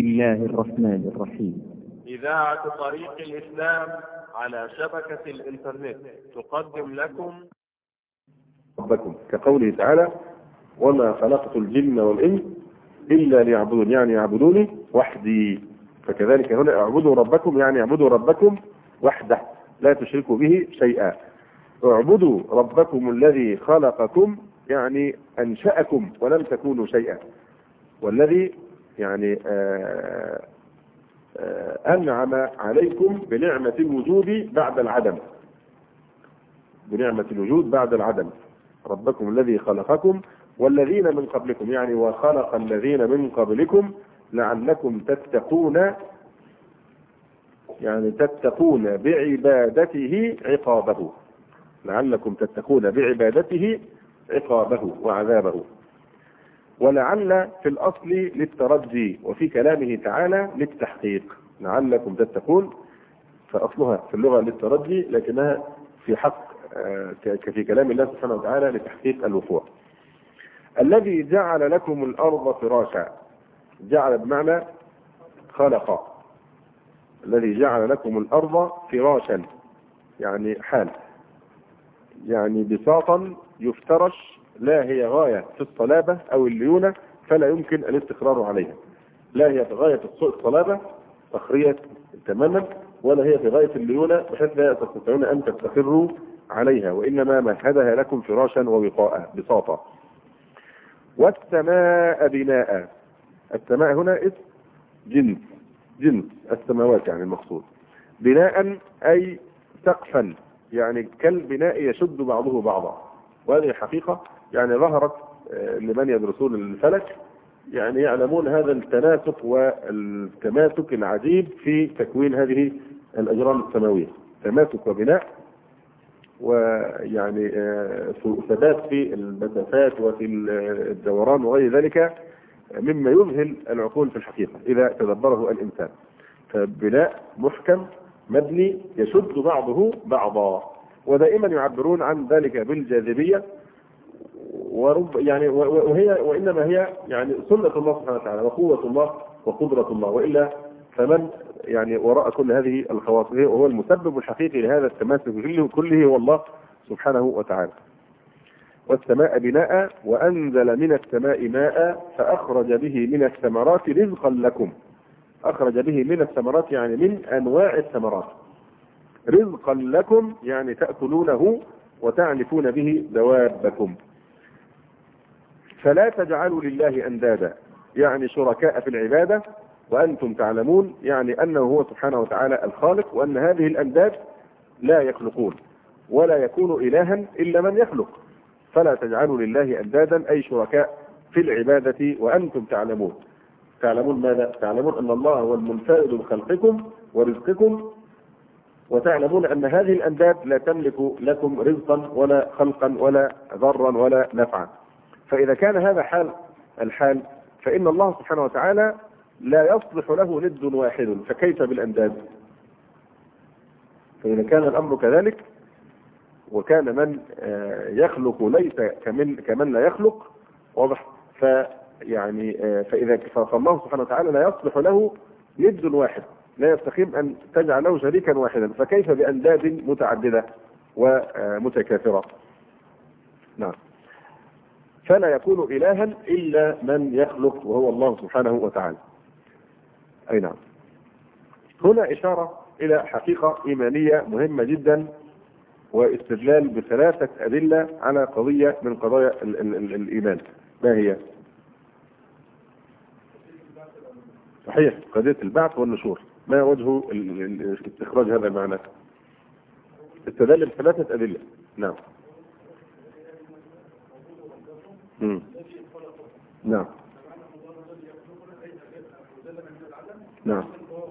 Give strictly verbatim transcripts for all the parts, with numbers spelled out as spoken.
الله الرحمن الرحيم. إذاعة طريق الإسلام على شبكة الإنترنت تقدم لكم ربكم، كقوله تعالى: وما خلقت الجن والإنس إلا ليعبدون، يعني يعبدوني وحدي. فكذلك هنا اعبدوا ربكم، يعني اعبدوا ربكم وحده لا تشركوا به شيئا. اعبدوا ربكم الذي خلقكم، يعني أنشأكم ولم تكونوا شيئا، والذي يعني آآ آآ أنعم عليكم بنعمة الوجود بعد العدم، بنعمة الوجود بعد العدم. ربكم الذي خلقكم والذين من قبلكم، يعني وخلق الذين من قبلكم لعلكم تتقون، يعني تتقون بعبادته عقابه، لعلكم تتقون بعبادته عقابه وعذابه. ولعل في الأصل للترجي، وفي كلامه تعالى للتحقيق. لعلكم تتقون فأصلها في اللغة للترجي، لكنها في حق في كلام الله سبحانه وتعالى لتحقيق الوقوع. الذي جعل لكم الأرض فراشا، جعل بمعنى خلق. الذي جعل لكم الأرض فراشا يعني حال، يعني بساطا يفترش، لا هي غاية في الصلابة أو الليونة فلا يمكن الاستقرار عليها، لا هي في غاية الصلابة صخرية تماما، ولا هي في غاية الليونة بحيث لا تستطيعون أن تستقروا عليها، وإنما مهدها لكم فراشا ووقاء بساطة. والسماء بناء، السماء هنا اسم جنس، جنس السماوات يعني المقصود. بناء أي سقفا، يعني كالبناء يشد بعضه بعضا، وهذه حقيقة يعني ظهرت لمن يدرسون الفلك، يعني يعلمون هذا التناسق والتماسك العجيب في تكوين هذه الأجرام السماوية، تماسك وبناء، ويعني ثبات في المسافات وفي الدوران وغير ذلك، مما يذهل العقول في الحقيقة إذا تدبره الإنسان. فبناء محكم مبني يشد بعضه بعضا، ودائما يعبرون عن ذلك بالجاذبية، ورب يعني وهي وإنما هي يعني سنة الله سبحانه وتعالى وقوة الله وقدرة الله، وإلا فمن يعني وراء كل هذه الخواص وهو المسبب الحقيقي لهذا التماسك كله هو الله سبحانه وتعالى. والسماء بناء وأنزل من السماء ماء فأخرج به من الثمرات رزقا لكم. أخرج به من الثمرات يعني من أنواع الثمرات، رزقا لكم يعني تأكلونه وتعلفون به دوابكم. فلا تجعلوا لله أندادا، يعني شركاء في العبادة وأنتم تعلمون، يعني أنه هو سبحانه وتعالى الخالق، وأن هذه الأنداد لا يخلقون ولا يكون إلها إلا من يخلق. فلا تجعلوا لله أندادا أي شركاء في العبادة وأنتم تعلمون. تعلمون ماذا؟ تعلمون أن الله هو المنفرد بخلقكم ورزقكم، وتعلمون أن هذه الأنداد لا تملك لكم رزقا ولا خلقا ولا ضرا ولا نفعا. فإذا كان هذا حال الحال، فإن الله سبحانه وتعالى لا يصلح له ند واحد، فكيف بالأنداد؟ فإذا كان الأمر كذلك، وكان من يخلق ليس كمن كمن لا يخلق، واضح؟ فيعني فإذا فالله سبحانه وتعالى لا يصلح له ند واحد، لا يستقيم أن تجعل له شريكا واحدا، فكيف بأنداد متعددة ومتكاثرة؟ نعم. فلا يكون إلها إلا من يخلق وهو الله سبحانه وتعالى. أي نعم. هنا إشارة إلى حقيقة إيمانية مهمة جدا، واستدلال بثلاثة أدلة على قضية من قضايا ال ال ال الإيمان. ما هي؟ صحيح، قضية البعث والنشور. ما وجه استخراج هذا المعنى؟ استدل بثلاثة أدلة. نعم. مم. نعم. نعم.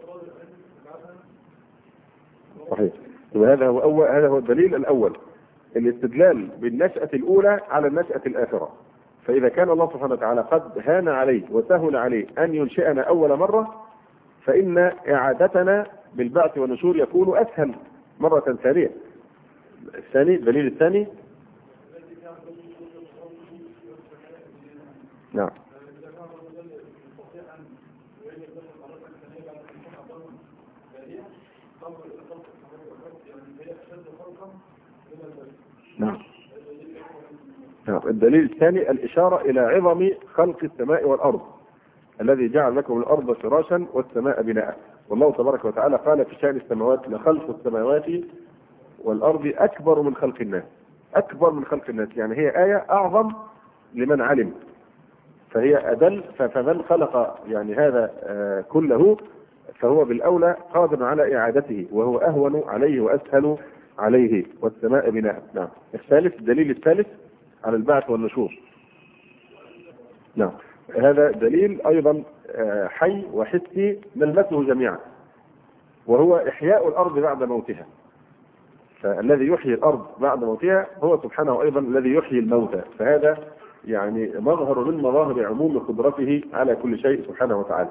صحيح. وهذا هو أول، هذا هو الدليل الأول، الاستدلال بالنشأة الأولى على النشأة الآخرة. فإذا كان الله سبحانه وتعالى قد هان عليه وسهل عليه أن ينشئنا أول مرة، فإن إعادتنا بالبعث والنشور يكون أسهل مرة ثانية. الثاني الدليل الثاني. نعم. نعم. الدليل الثاني الإشارة إلى عظم خلق السماء والأرض، الذي جعل لكم الأرض فراشا والسماء بناء. والله تبارك وتعالى قال في شأن السماوات: لخلق السماوات والأرض أكبر من خلق الناس. أكبر من خلق الناس يعني هي آية أعظم لمن علم، فهي أدل. فمن خلق يعني هذا كله فهو بالأولى قادر على إعادته، وهو أهون عليه وأسهل عليه. والسماء بناء. نعم. الثالث، الدليل الثالث على البعث والنشور. نعم. هذا دليل أيضا حي وحسي نلمسه جميعا، وهو إحياء الأرض بعد موتها. فالذي يحيي الأرض بعد موتها هو سبحانه أيضا الذي يحيي الموتى. فهذا يعني مظهر من مظاهر عموم قدرته على كل شيء سبحانه وتعالى.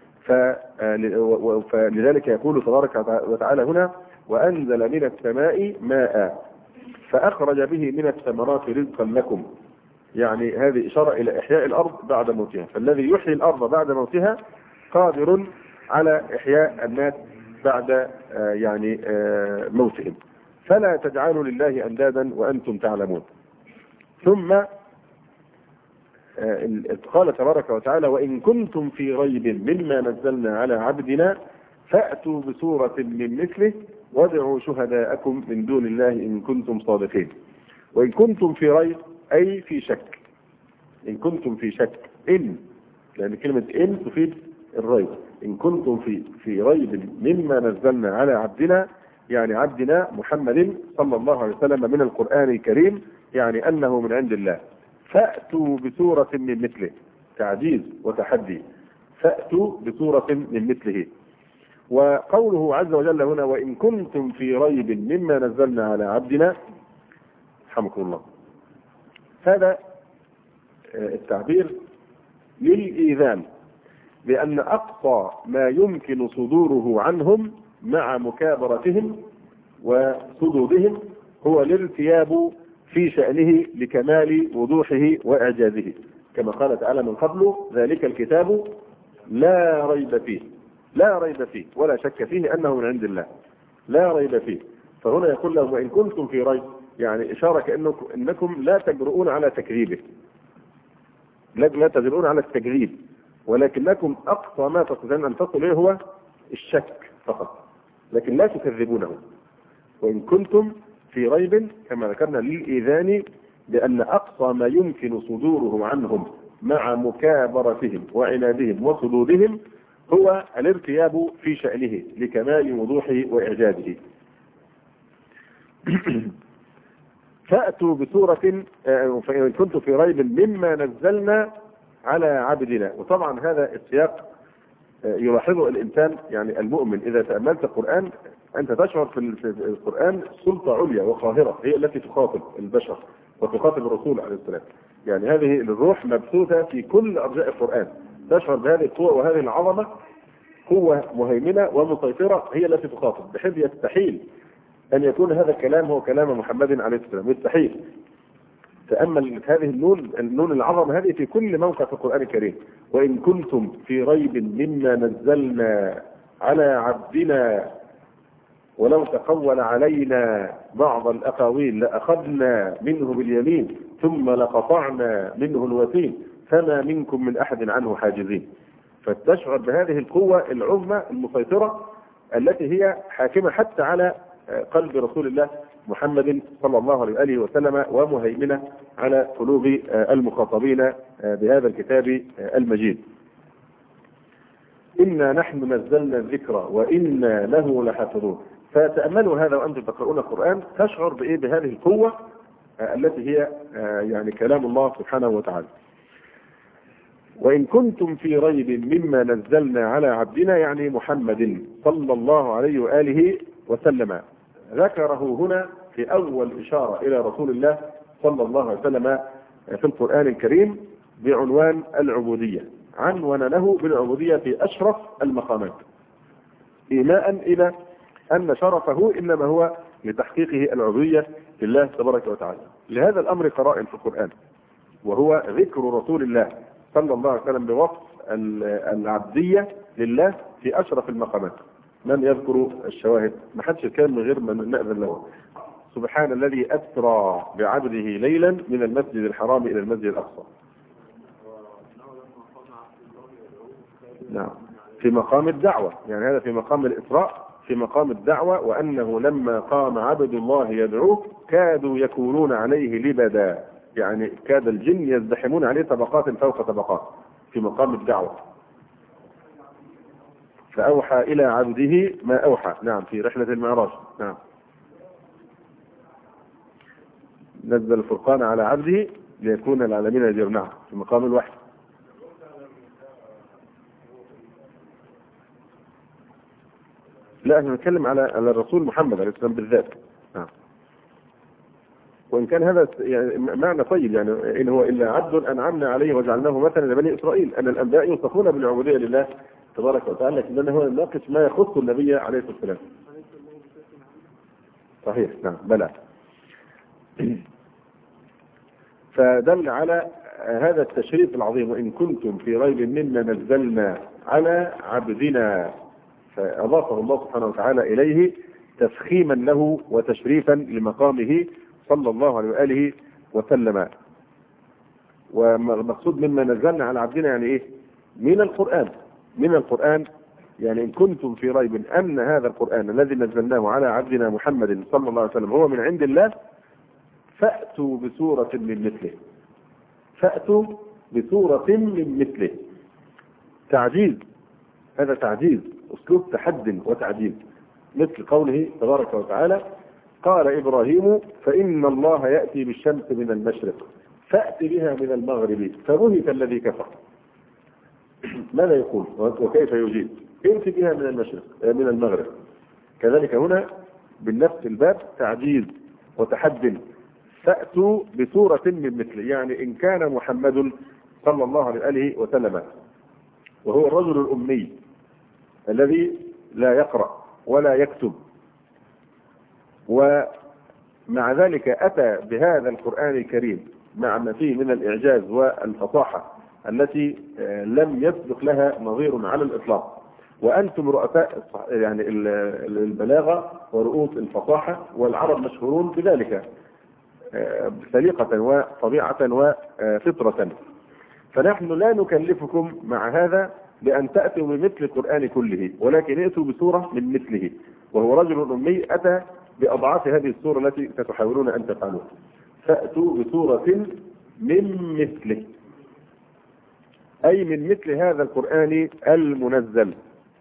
فلذلك يقول تبارك وتعالى هنا: وأنزل من السماء ماء فأخرج به من الثمرات رزقا لكم. يعني هذه إشارة إلى إحياء الأرض بعد موتها. فالذي يحيي الأرض بعد موتها قادر على إحياء الناس بعد يعني موتهم. فلا تجعلوا لله أندادا وأنتم تعلمون. ثم قال تبارك وتعالى: وإن كنتم في ريب مما نزلنا على عبدنا فأتوا بسورة من مثله وادعوا شهداءكم من دون الله إن كنتم صادقين. وإن كنتم في ريب أي في شك. إن كنتم في شك، إن لأن كلمة إن تفيد الريب. إن كنتم في في ريب مما نزلنا على عبدنا، يعني عبدنا محمد صلى الله عليه وسلم من القرآن الكريم، يعني أنه من عند الله. فأتوا بسورة من مثله، تعجيز وتحدي. فأتوا بسورة من مثله. وقوله عز وجل هنا: وإن كنتم في ريب مما نزلنا على عبدنا، رحمكم الله، هذا التعبير للإيذان بأن أقصى ما يمكن صدوره عنهم مع مكابرتهم وصدودهم هو الارتياب في شأنه لكمال وضوحه وإعجازه، كما قال تعالى من قبل: ذلك الكتاب لا ريب فيه. لا ريب فيه ولا شك فيه أنه من عند الله، لا ريب فيه. فهنا يقول لهم: وإن كنتم في ريب، يعني إشارة كأنكم إنكم لا تجرؤون على تكذيبه، لا تجرؤون على التكذيب، ولكنكم أقصى ما تستطيعون أن تصلوا إليه هو الشك فقط، لكن لا تكذبونه. وإن كنتم في ريب كما ذكرنا للإيذان بأن أقصى ما يمكن صدوره عنهم مع مكابرتهم وعنادهم وصدودهم هو الارتياب في شأنه لكمال وضوحه وإعجازه. فأتوا بسورة، فإن كنتم في ريب مما نزلنا على عبدنا. وطبعا هذا السياق يلاحظه الإنسان، يعني المؤمن إذا تأملت القرآن أنت تشعر في القرآن سلطة عليا وقاهرة هي التي تخاطب البشر وتخاطب الرسول عليه السلام. يعني هذه الروح مبثوثة في كل أرجاء القرآن، تشعر بهذه القوة وهذه العظمة، قوة مهيمنة ومسيطرة هي التي تخاطب، بحيث يستحيل أن يكون هذا الكلام هو كلام محمد عليه السلام، يستحيل. تأمل هذه النون، النون العظمة هذه في كل موقع في القرآن الكريم. وإن كنتم في ريب مما نزلنا على عبدنا ولو تقول علينا بعض الأقاويل لأخذنا منه باليمين ثم لقطعنا منه الوتين فما منكم من أحد عنه حاجزين. فتشعر بهذه القوة العظمى المسيطرة التي هي حاكمة حتى على قلب رسول الله محمد صلى الله عليه وآله وسلم، ومهيمنة على قلوب المخاطبين بهذا الكتاب المجيد. إنا نحن نزلنا الذكر وإنا له لحافظون. فتأملوا هذا وأنتم تقرؤون القرآن، تشعر بإيه؟ بهذه القوة التي هي يعني كلام الله سبحانه وتعالى. وإن كنتم في ريب مما نزلنا على عبدنا، يعني محمد صلى الله عليه وآله وسلم. ذكره هنا في أول إشارة إلى رسول الله صلى الله عليه وسلم في القرآن الكريم بعنوان العبودية، عنون له بالعبودية في أشرف المقامات، إيماء إلى أن شرفه إنما هو لتحقيقه العبودية لله تبارك وتعالى. لهذا الأمر قرائن في القرآن، وهو ذكر رسول الله صلى الله عليه وسلم بوصف العبدية لله في أشرف المقامات. من يذكر الشواهد؟ ما حدش يتكلم من غير ما نأذن له. سبحان الذي أسرى بعبده ليلا من المسجد الحرام إلى المسجد الأقصى. نعم، في مقام الدعوة، يعني هذا في مقام الإسراء، في مقام الدعوة. وأنه لما قام عبد الله يدعوه كادوا يكونون عليه لبدا، يعني كاد الجن يزدحمون عليه طبقات فوق طبقات في مقام الدعوة. فأوحى إلى عبده ما أوحى. نعم، في رحلة المعراج. نعم، نزل الفرقان على عبده ليكون العالمين نذيرا. نعم، في مقام الوحي. لا، احنا نتكلم على على الرسول محمد عليه السلام بالذات. نعم. وان كان هذا يعني معنى طيب، يعني ان هو الا عبد انعمنا عليه وجعلناه مثلا لبني اسرائيل، ان الانبياء يوصفون بالعبوديه لله تبارك وتعالى، لكن هو ناقش ما يخص النبي عليه الصلاه والسلام. صحيح. نعم، بلى. فدل على هذا التشريف العظيم: وان كنتم في ريب مما نزلنا على عبدنا. فأضافه الله سبحانه وتعالى إليه تفخيما له وتشريفا لمقامه صلى الله عليه وآله وسلم. والمقصود مما نزلنا على عبدنا يعني إيه؟ من القرآن. من القرآن، يعني إن كنتم في ريب أن هذا القرآن الذي نزلناه على عبدنا محمد صلى الله عليه وسلم هو من عند الله فأتوا بسورة من مثله. فأتوا بسورة من مثله. تعجيز، هذا تعجيز، أسلوب تحد وتعجيز، مثل قوله تبارك وتعالى: قال إبراهيم فإن الله يأتي بالشمس من المشرق فأت بها من المغرب فبهت الذي كفر. ماذا يقول وكيف يجيب؟ ائت بها من المشرق من المغرب. كذلك هنا بالنفس الباب تعجيز وتحد: فأتوا بسورة من مثله، يعني إن كان محمد صلى الله عليه وسلم وهو الرجل الأمي الذي لا يقرأ ولا يكتب، ومع ذلك أتى بهذا القرآن الكريم مع ما فيه من الإعجاز والفصاحة التي لم يسبق لها نظير على الإطلاق، وأنتم رؤساء يعني البلاغة ورؤوس الفصاحة، والعرب مشهورون بذلك سليقة وطبيعة وفطرة. فنحن لا نكلفكم مع هذا بأن تأتوا بمثل القرآن كله، ولكن ائتوا بسورة من مثله، وهو رجل أمي أتى بأضعاف هذه السورة التي ستحاولون أن تفعلوها. فأتوا بسورة من مثله، أي من مثل هذا القرآن المنزل.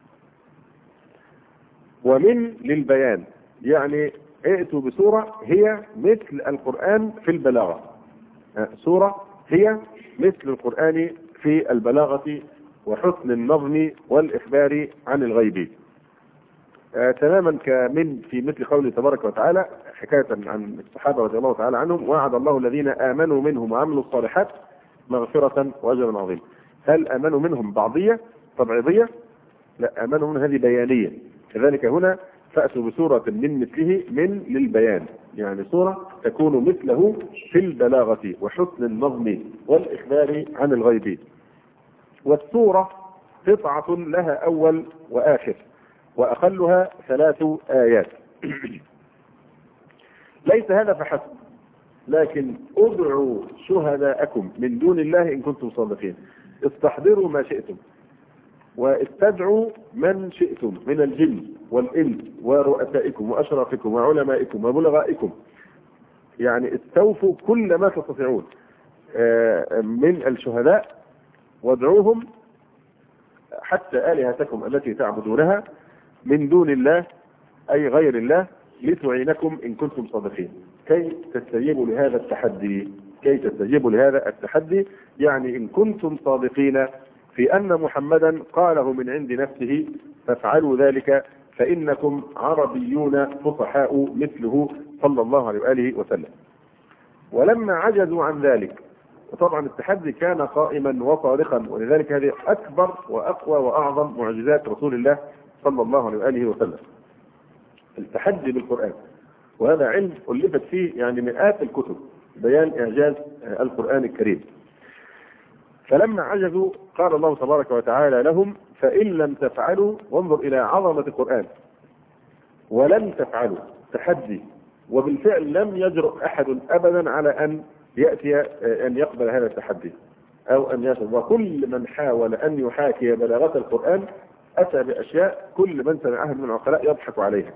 ومن للبيان، يعني ائتوا بسورة هي مثل القرآن في البلاغة. سورة هي مثل القرآن في البلاغة وحسن النظم والإخبار عن الغيب. آه تماما كمن في مثل قوله تبارك وتعالى حكاية عن الصحابة رضي الله تعالى عنهم: وعد الله الذين آمنوا منهم وعملوا الصالحات مغفرة وأجرا عظيما. هل آمنوا منهم بعضية تبعيضية؟ لا، آمنوا من هذه بيانية. كذلك هنا فأتوا بسورة من مثله، من للبيان، يعني سورة تكون مثله في البلاغة وحسن النظم والإخبار عن الغيب. والسورة قطعة لها أول وآخر، وأقلها ثلاث آيات. ليس هذا فحسب، لكن ادعوا شهداءكم من دون الله إن كنتم صادقين. استحضروا ما شئتم واستدعوا من شئتم من الجن والإنس ورؤسائكم وأشرافكم وعلمائكم وبلغائكم، يعني استوفوا كل ما تستطيعون من الشهداء وادعوهم حتى آلهتكم التي تعبدونها من دون الله أي غير الله لتعينكم إن كنتم صادقين. كي تستجيبوا لهذا التحدي، كي تستجيبوا لهذا التحدي يعني إن كنتم صادقين في أن محمدا قاله من عند نفسه فافعلوا ذلك، فإنكم عربيون فصحاء مثله صلى الله عليه وآله وسلم. ولما عجزوا عن ذلك، وطبعا التحدي كان قائما وصارخا، ولذلك هذه أكبر وأقوى وأعظم معجزات رسول الله صلى الله عليه وآله وسلم، التحدي بالقرآن. وهذا علم ألفت فيه يعني مئات الكتب بيان إعجاز القرآن الكريم. فلما عجزوا قال الله تبارك وتعالى لهم فإن لم تفعلوا، وانظر إلى عظمة القرآن، ولن تفعلوا تحدي، وبالفعل لم يجرؤ أحد أبدا على أن يأتي أن يقبل هذا التحدي أو أن يصل. وكل من حاول أن يحاكي بلاغة القرآن أتى بأشياء كل من سمعها من العقلاء يضحك عليها.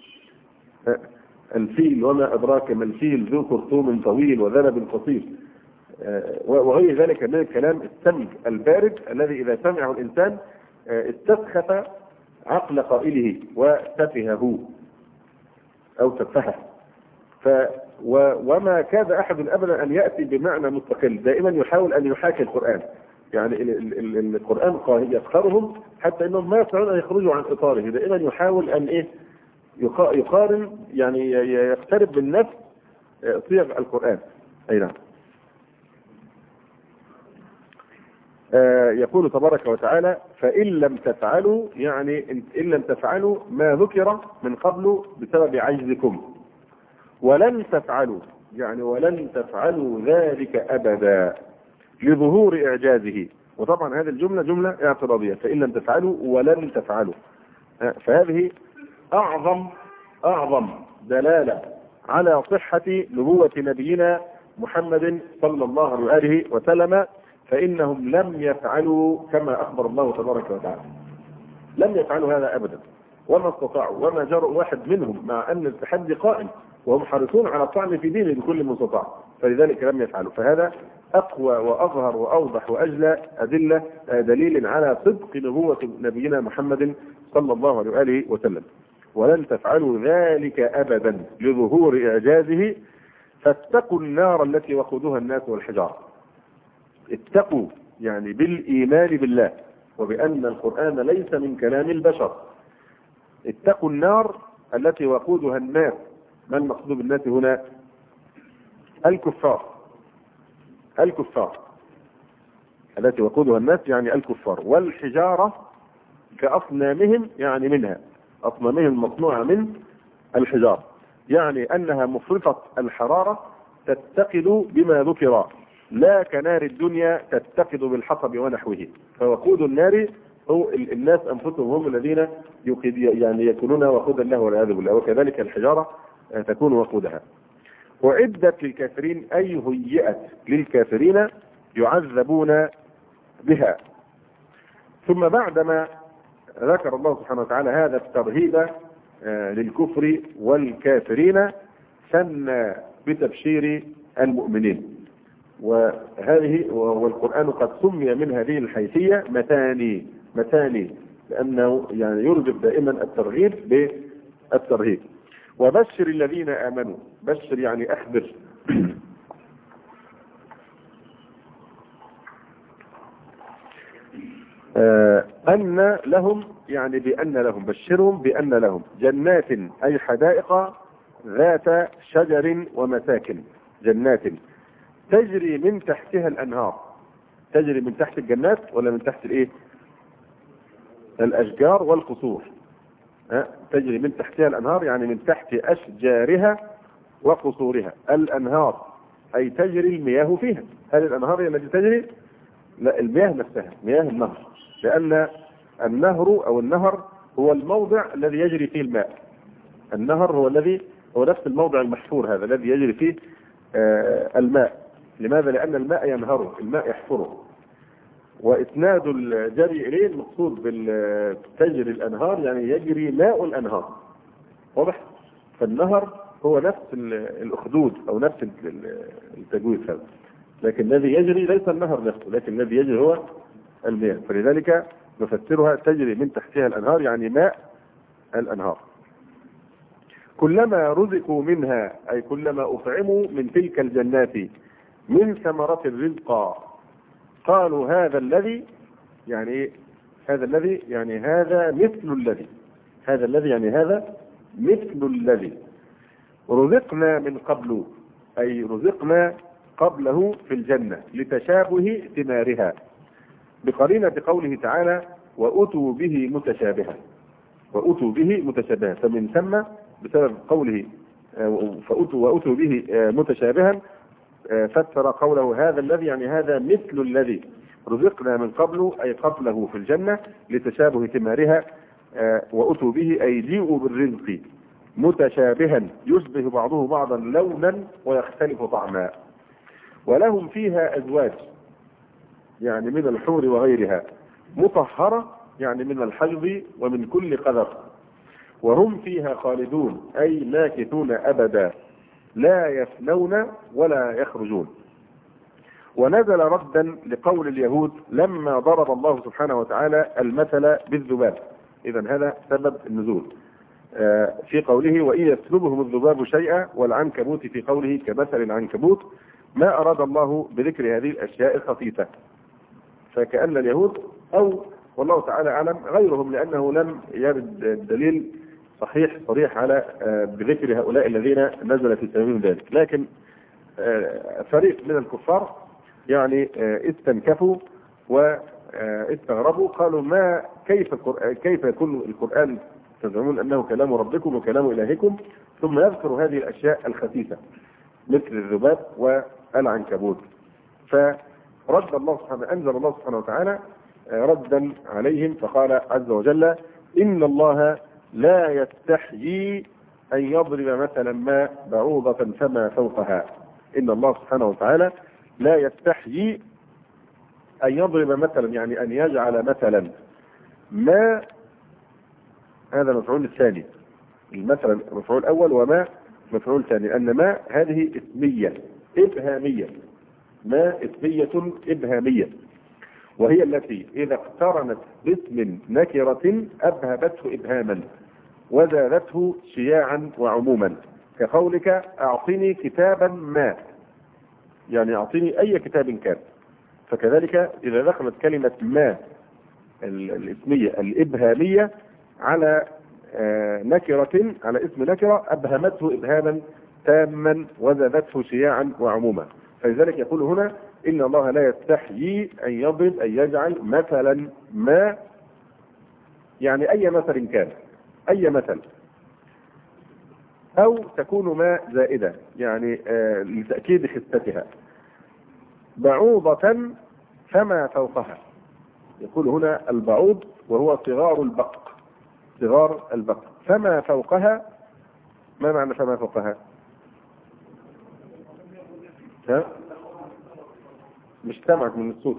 الفيل وما أدراك ما الفيل ذو خرطوم طويل وذنب قصير وغير ذلك من الكلام السمج البارد الذي إذا سمعه الإنسان استسخف عقل قائله وتفهه أو تفهه. ف وما كاد أحد أبدا أن يأتي بمعنى مستقل، دائما يحاول أن يحاكي القرآن. يعني ال ال ال القرآن يسخرهم حتى أنهم ما يستطيعون أن يخرجوا عن إطاره، دائما يحاول أن إيه يقارن، يعني يقترب من نفس صيغ القرآن. أي نعم. آه يقول تبارك وتعالى فإن لم تفعلوا، يعني إن لم تفعلوا ما ذكر من قبل بسبب عجزكم، ولن تفعلوا يعني ولن تفعلوا ذلك أبدا لظهور إعجازه. وطبعا هذه الجملة جملة اعتراضية، فإن لم تفعلوا ولن تفعلوا، آه فهذه أعظم أعظم دلالة على صحة نبوة نبينا محمد صلى الله عليه وسلم، فإنهم لم يفعلوا كما أخبر الله تبارك وتعالى. لم يفعلوا هذا أبدا، وما استطاعوا وما جرؤ واحد منهم، مع أن التحدي قائم وهم حريصون على الطعن في دينه بكل مستطاع، فلذلك لم يفعلوا. فهذا أقوى وأظهر وأوضح وأجلى أدلة دليل على صدق نبوة نبينا محمد صلى الله عليه وسلم. ولن تفعلوا ذلك أبدا لظهور إعجازه فاتقوا النار التي وقودها الناس والحجارة. اتقوا يعني بالإيمان بالله وبأن القرآن ليس من كلام البشر. اتقوا النار التي وقودها الناس. ما المقصود بالناس هنا؟ الكفار. الكفار التي وقودها الناس يعني الكفار، والحجارة كأصنامهم يعني منها، أصنامهم مصنوعة من الحجارة، يعني أنها مفرطة الحرارة تتقد بما ذكر، لا كنار الدنيا تتقد بالحطب ونحوه. فوقود النار هو الناس أنفسهم، هم الذين يعني يكونون وقود الله والعياذ بالله، وكذلك الحجارة تكون وقودها. وعدت للكافرين أي هيئت للكافرين يعذبون بها. ثم بعدما ذكر الله سبحانه وتعالى هذا الترهيب للكفر والكافرين ثنى بتبشير المؤمنين. وهذه والقرآن قد سمي من هذه الحيثية مثاني مثاني لأنه يعني يرغب دائما الترغيب بالترهيب. وبشر الذين آمنوا، بشر يعني أخبر آه أن لهم، يعني بأن لهم، بشرهم بأن لهم جنات أي حدائق ذات شجر ومساكن، جنات تجري من تحتها الأنهار. تجري من تحت الجنات ولا من تحت الايه؟ الأشجار والقصور. ها؟ تجري من تحتها الأنهار يعني من تحت أشجارها وقصورها. الأنهار أي تجري المياه فيها. هذه الأنهار هي التي تجري؟ لا، المياه نفسها، مياه النهر، لأن النهر أو النهر هو الموضع الذي يجري فيه الماء. النهر هو الذي هو نفس الموضع المحفور هذا الذي يجري فيه آه الماء. لماذا؟ لأن الماء ينهره، الماء يحفره. وإسناد الجري إليه المقصود بالتجري الأنهار يعني يجري ماء الأنهار. واضح؟ فالنهر هو نفس الأخدود أو نفس التجويف هذا، لكن الذي يجري ليس النهر نفسه، لكن الذي يجري هو المياه. فلذلك نفسرها تجري من تحتها الأنهار يعني ماء الأنهار. كلما رزقوا منها أي كلما أطعموا من تلك الجنات من ثمرة الرزق قالوا هذا الذي، يعني هذا الذي يعني هذا مثل الذي، هذا الذي يعني هذا مثل الذي رزقنا من قبل، أي رزقنا قبله في الجنة لتشابه ثمارها، بقرينة قوله تعالى وأتوا به متشابها، وأتوا به متشابها. فمن ثم بسبب قوله فأتوا وأتوا به متشابها فسر قوله هذا الذي يعني هذا مثل الذي، رزقنا من قبل أي قبله في الجنة لتشابه ثمارها، وأتوا به أي جيئوا بالرزق متشابها يشبه بعضه بعضا لونا ويختلف طعما. ولهم فيها أزواج يعني من الحور وغيرها مطهرة يعني من الحيض ومن كل قذر، وهم فيها خالدون أي ماكثون أبدا لا يفنون ولا يخرجون. ونزل ردا لقول اليهود لما ضرب الله سبحانه وتعالى المثل بالذباب. إذا هذا سبب النزول في قوله وإن يسلبهم الذباب شيئا، والعنكبوت في قوله كمثل العنكبوت، ما أراد الله بذكر هذه الأشياء الخفيفة. فكأن اليهود أو والله تعالى أعلم غيرهم، لأنه لم يرد الدليل صحيح صريح على بذكر هؤلاء الذين نزل في سبيلهم ذلك، لكن فريق من الكفار يعني استنكفوا واستغربوا، قالوا ما كيف كيف يكون القرآن تزعمون أنه كلام ربكم وكلام إلهكم ثم يذكر هذه الأشياء الخفيفة مثل الذباب والعنكبوت. فرد الله سبحانه أنزل الله سبحانه وتعالى ردا عليهم فقال عز وجل إن الله لا يستحيي أن يضرب مثلا ما بعوضة فما فوقها. إن الله سبحانه وتعالى لا يستحيي أن يضرب مثلا يعني أن يجعل مثلا ما، هذا المفعول الثاني، المثل المفعول الأول وما مفعول ثاني، أن ما هذه اسمية إبهامية، ما اسمية إبهامية، وهي التي إذا اقترنت باسم نكرة أبهبته إبهاما وزادته شياعا وعموما، كقولك أعطني كتابا ما، يعني أعطني أي كتاب كان. فكذلك إذا دخلت كلمة ما الاسمية الإبهامية على نكرة على اسم نكرة أبهمته إبهاما تاما وزادته شياعا وعموما. فلذلك يقول هنا إن الله لا يستحيي أن يضرب أن يجعل مثلا ما، يعني أي مثل كان، أي مثل، أو تكون ما زائدة يعني آه لتأكيد خفتها، بعوضة فما فوقها. يقول هنا البعوض وهو صغار البق، صغار البق، فما فوقها. ما معنى فما فوقها؟ ها؟ مش سامعك من الصوت.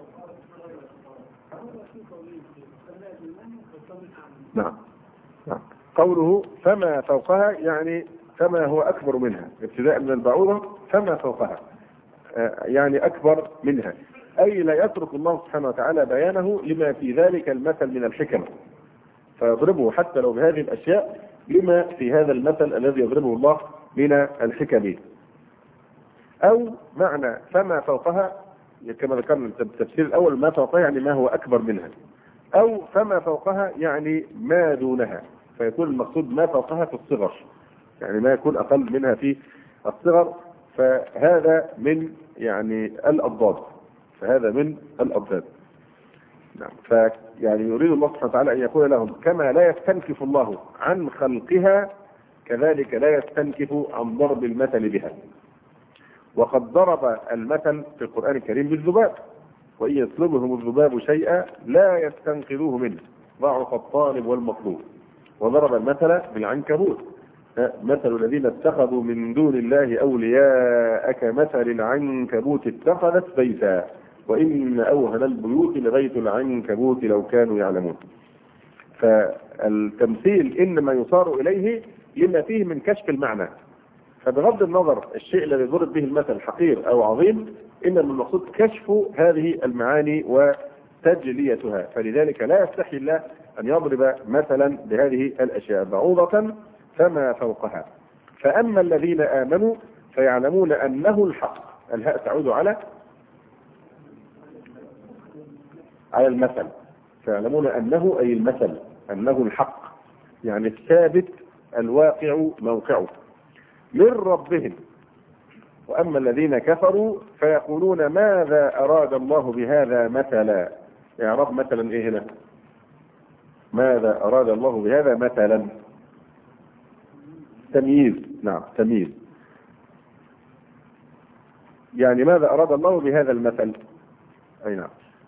نعم نعم. قوله فما فوقها يعني فما هو أكبر منها، ابتداء من البعوضة فما فوقها يعني أكبر منها، أي لا يترك الله سبحانه وتعالى بيانه لما في ذلك المثل من الحكم، فيضربه حتى لو بهذه الأشياء لما في هذا المثل الذي يضربه الله من الحكم. أو معنى فما فوقها كما ذكرنا في التفسير الأول ما فوقها يعني ما هو أكبر منها، أو فما فوقها يعني ما دونها، فيكون المقصود ما فوقها في الصغر، يعني ما يكون أقل منها في الصغر. فهذا من يعني الأضداد، فهذا من الأضداد. نعم. فيعني يريد الله سبحانه وتعالى أن يقول لهم كما لا يستنكف الله عن خلقها كذلك لا يستنكف عن ضرب المثل بها. وقد ضرب المثل في القرآن الكريم بالذباب، وإن يسلبهم الذباب شيئا لا يستنقذوه منه ضعف الطالب والمطلوب. وضرب المثل بالعنكبوت، مثل الذين اتخذوا من دون الله أولياء كمثل العنكبوت اتخذت بيتا وإن أوهن البيوت لبيت العنكبوت لو كانوا يعلمون. فالتمثيل إنما يصار إليه لما فيه من كشف المعنى، فبغض النظر الشيء الذي ضرب به المثل حقير أو عظيم، إنما المقصود كشف هذه المعاني وتجليتها. فلذلك لا يستحي الله أن يضرب مثلا بهذه الأشياء، بعوضة فما فوقها. فأما الذين آمنوا فيعلمون أنه الحق، الهاء تعود على على المثل، فيعلمون أنه أي المثل أنه الحق يعني الثابت الواقع موقعه من ربهم. وأما الذين كفروا فيقولون ماذا أراد الله بهذا مثلا. يا رب مثلا إيه هنا؟ ماذا أراد الله بهذا مثلا؟ تمييز. نعم تمييز، يعني ماذا أراد الله بهذا المثل. أي نعم.